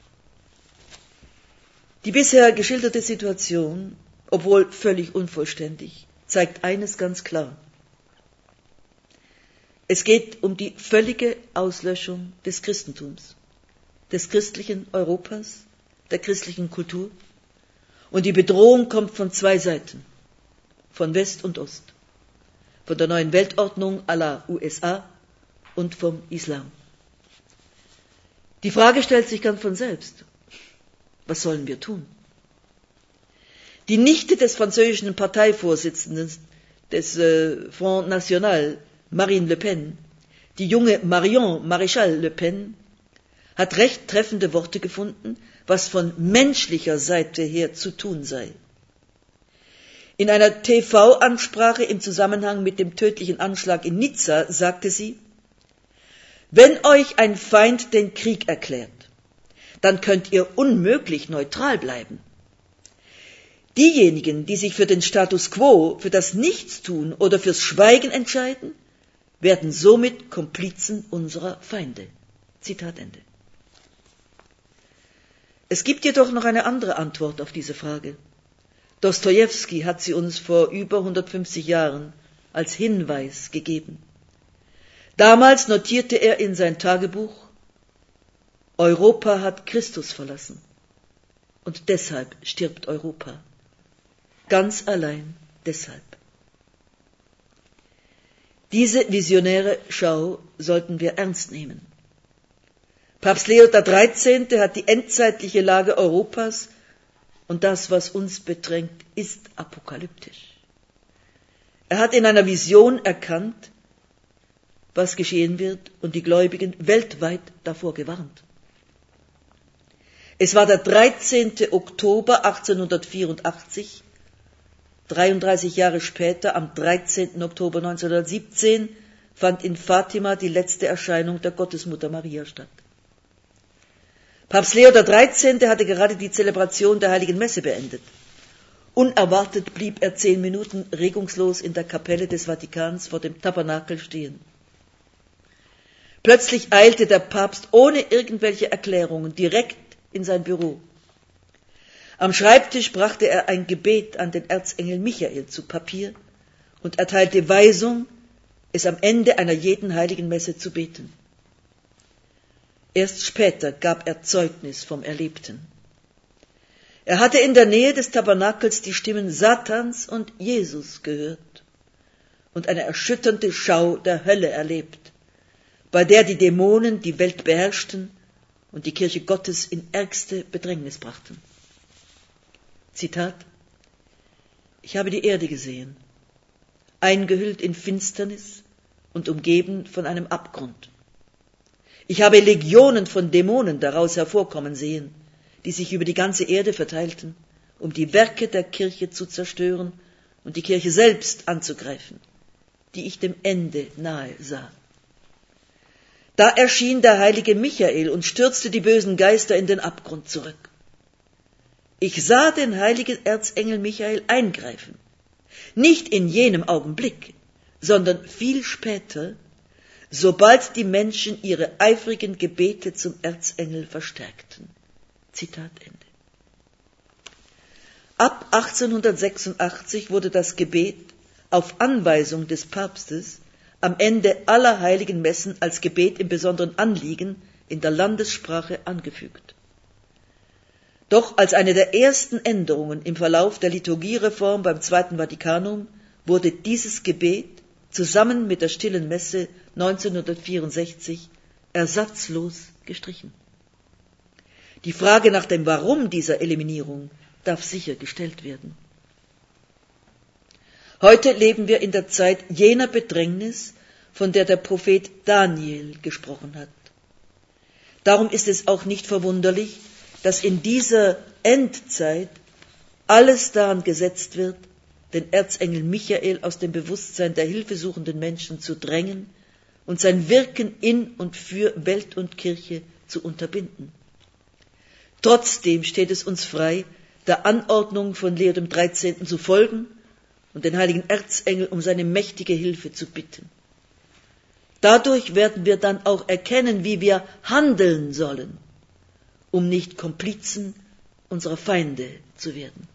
Die bisher geschilderte Situation, obwohl völlig unvollständig, zeigt eines ganz klar. Es geht um die völlige Auslöschung des Christentums, des christlichen Europas, der christlichen Kultur. Und die Bedrohung kommt von zwei Seiten, von West und Ost, von der neuen Weltordnung à la USA und vom Islam. Die Frage stellt sich ganz von selbst. Was sollen wir tun? Die Nichte des französischen Parteivorsitzenden des Front National, Marine Le Pen, die junge Marion Maréchal Le Pen, hat recht treffende Worte gefunden, was von menschlicher Seite her zu tun sei. In einer TV-Ansprache im Zusammenhang mit dem tödlichen Anschlag in Nizza sagte sie: Wenn euch ein Feind den Krieg erklärt, dann könnt ihr unmöglich neutral bleiben. Diejenigen, die sich für den Status quo, für das Nichtstun oder fürs Schweigen entscheiden, werden somit Komplizen unserer Feinde. Zitat Ende. Es gibt jedoch noch eine andere Antwort auf diese Frage. Dostojewski hat sie uns vor über 150 Jahren als Hinweis gegeben. Damals notierte er in sein Tagebuch: Europa hat Christus verlassen und deshalb stirbt Europa. Ganz allein deshalb. Diese visionäre Schau sollten wir ernst nehmen. Papst Leo XIII. Hat die endzeitliche Lage Europas und das, was uns bedrängt, ist apokalyptisch. Er hat in einer Vision erkannt, was geschehen wird und die Gläubigen weltweit davor gewarnt. Es war der 13. Oktober 1884, 33 Jahre später, am 13. Oktober 1917, fand in Fatima die letzte Erscheinung der Gottesmutter Maria statt. Papst Leo XIII. Hatte gerade die Zelebration der Heiligen Messe beendet. Unerwartet blieb er 10 Minuten regungslos in der Kapelle des Vatikans vor dem Tabernakel stehen. Plötzlich eilte der Papst ohne irgendwelche Erklärungen direkt in sein Büro. Am Schreibtisch brachte er ein Gebet an den Erzengel Michael zu Papier und erteilte Weisung, es am Ende einer jeden Heiligen Messe zu beten. Erst später gab er Zeugnis vom Erlebten. Er hatte in der Nähe des Tabernakels die Stimmen Satans und Jesus gehört und eine erschütternde Schau der Hölle erlebt, bei der die Dämonen die Welt beherrschten und die Kirche Gottes in ärgste Bedrängnis brachten. Zitat: Ich habe die Erde gesehen, eingehüllt in Finsternis und umgeben von einem Abgrund. Ich habe Legionen von Dämonen daraus hervorkommen sehen, die sich über die ganze Erde verteilten, um die Werke der Kirche zu zerstören und die Kirche selbst anzugreifen, die ich dem Ende nahe sah. Da erschien der heilige Michael und stürzte die bösen Geister in den Abgrund zurück. Ich sah den heiligen Erzengel Michael eingreifen, nicht in jenem Augenblick, sondern viel später, sobald die Menschen ihre eifrigen Gebete zum Erzengel verstärkten. Zitat Ende. Ab 1886 wurde das Gebet auf Anweisung des Papstes am Ende aller heiligen Messen als Gebet im besonderen Anliegen in der Landessprache angefügt. Doch als eine der ersten Änderungen im Verlauf der Liturgiereform beim Zweiten Vatikanum wurde dieses Gebet zusammen mit der stillen Messe 1964 ersatzlos gestrichen. Die Frage nach dem Warum dieser Eliminierung darf sicher gestellt werden. Heute leben wir in der Zeit jener Bedrängnis, von der der Prophet Daniel gesprochen hat. Darum ist es auch nicht verwunderlich, dass in dieser Endzeit alles daran gesetzt wird, den Erzengel Michael aus dem Bewusstsein der hilfesuchenden Menschen zu drängen und sein Wirken in und für Welt und Kirche zu unterbinden. Trotzdem steht es uns frei, der Anordnung von Leo XIII. Zu folgen und den heiligen Erzengel um seine mächtige Hilfe zu bitten. Dadurch werden wir dann auch erkennen, wie wir handeln sollen, um nicht Komplizen unserer Feinde zu werden.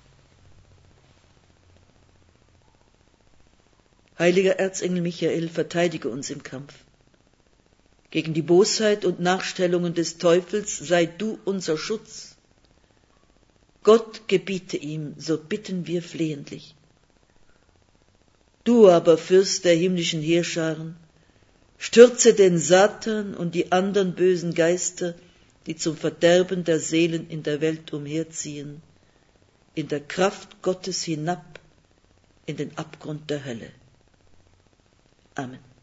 Heiliger Erzengel Michael, verteidige uns im Kampf. Gegen die Bosheit und Nachstellungen des Teufels sei du unser Schutz. Gott gebiete ihm, so bitten wir flehentlich. Du aber, Fürst der himmlischen Heerscharen, stürze den Satan und die anderen bösen Geister, die zum Verderben der Seelen in der Welt umherziehen, in der Kraft Gottes hinab in den Abgrund der Hölle. Amen.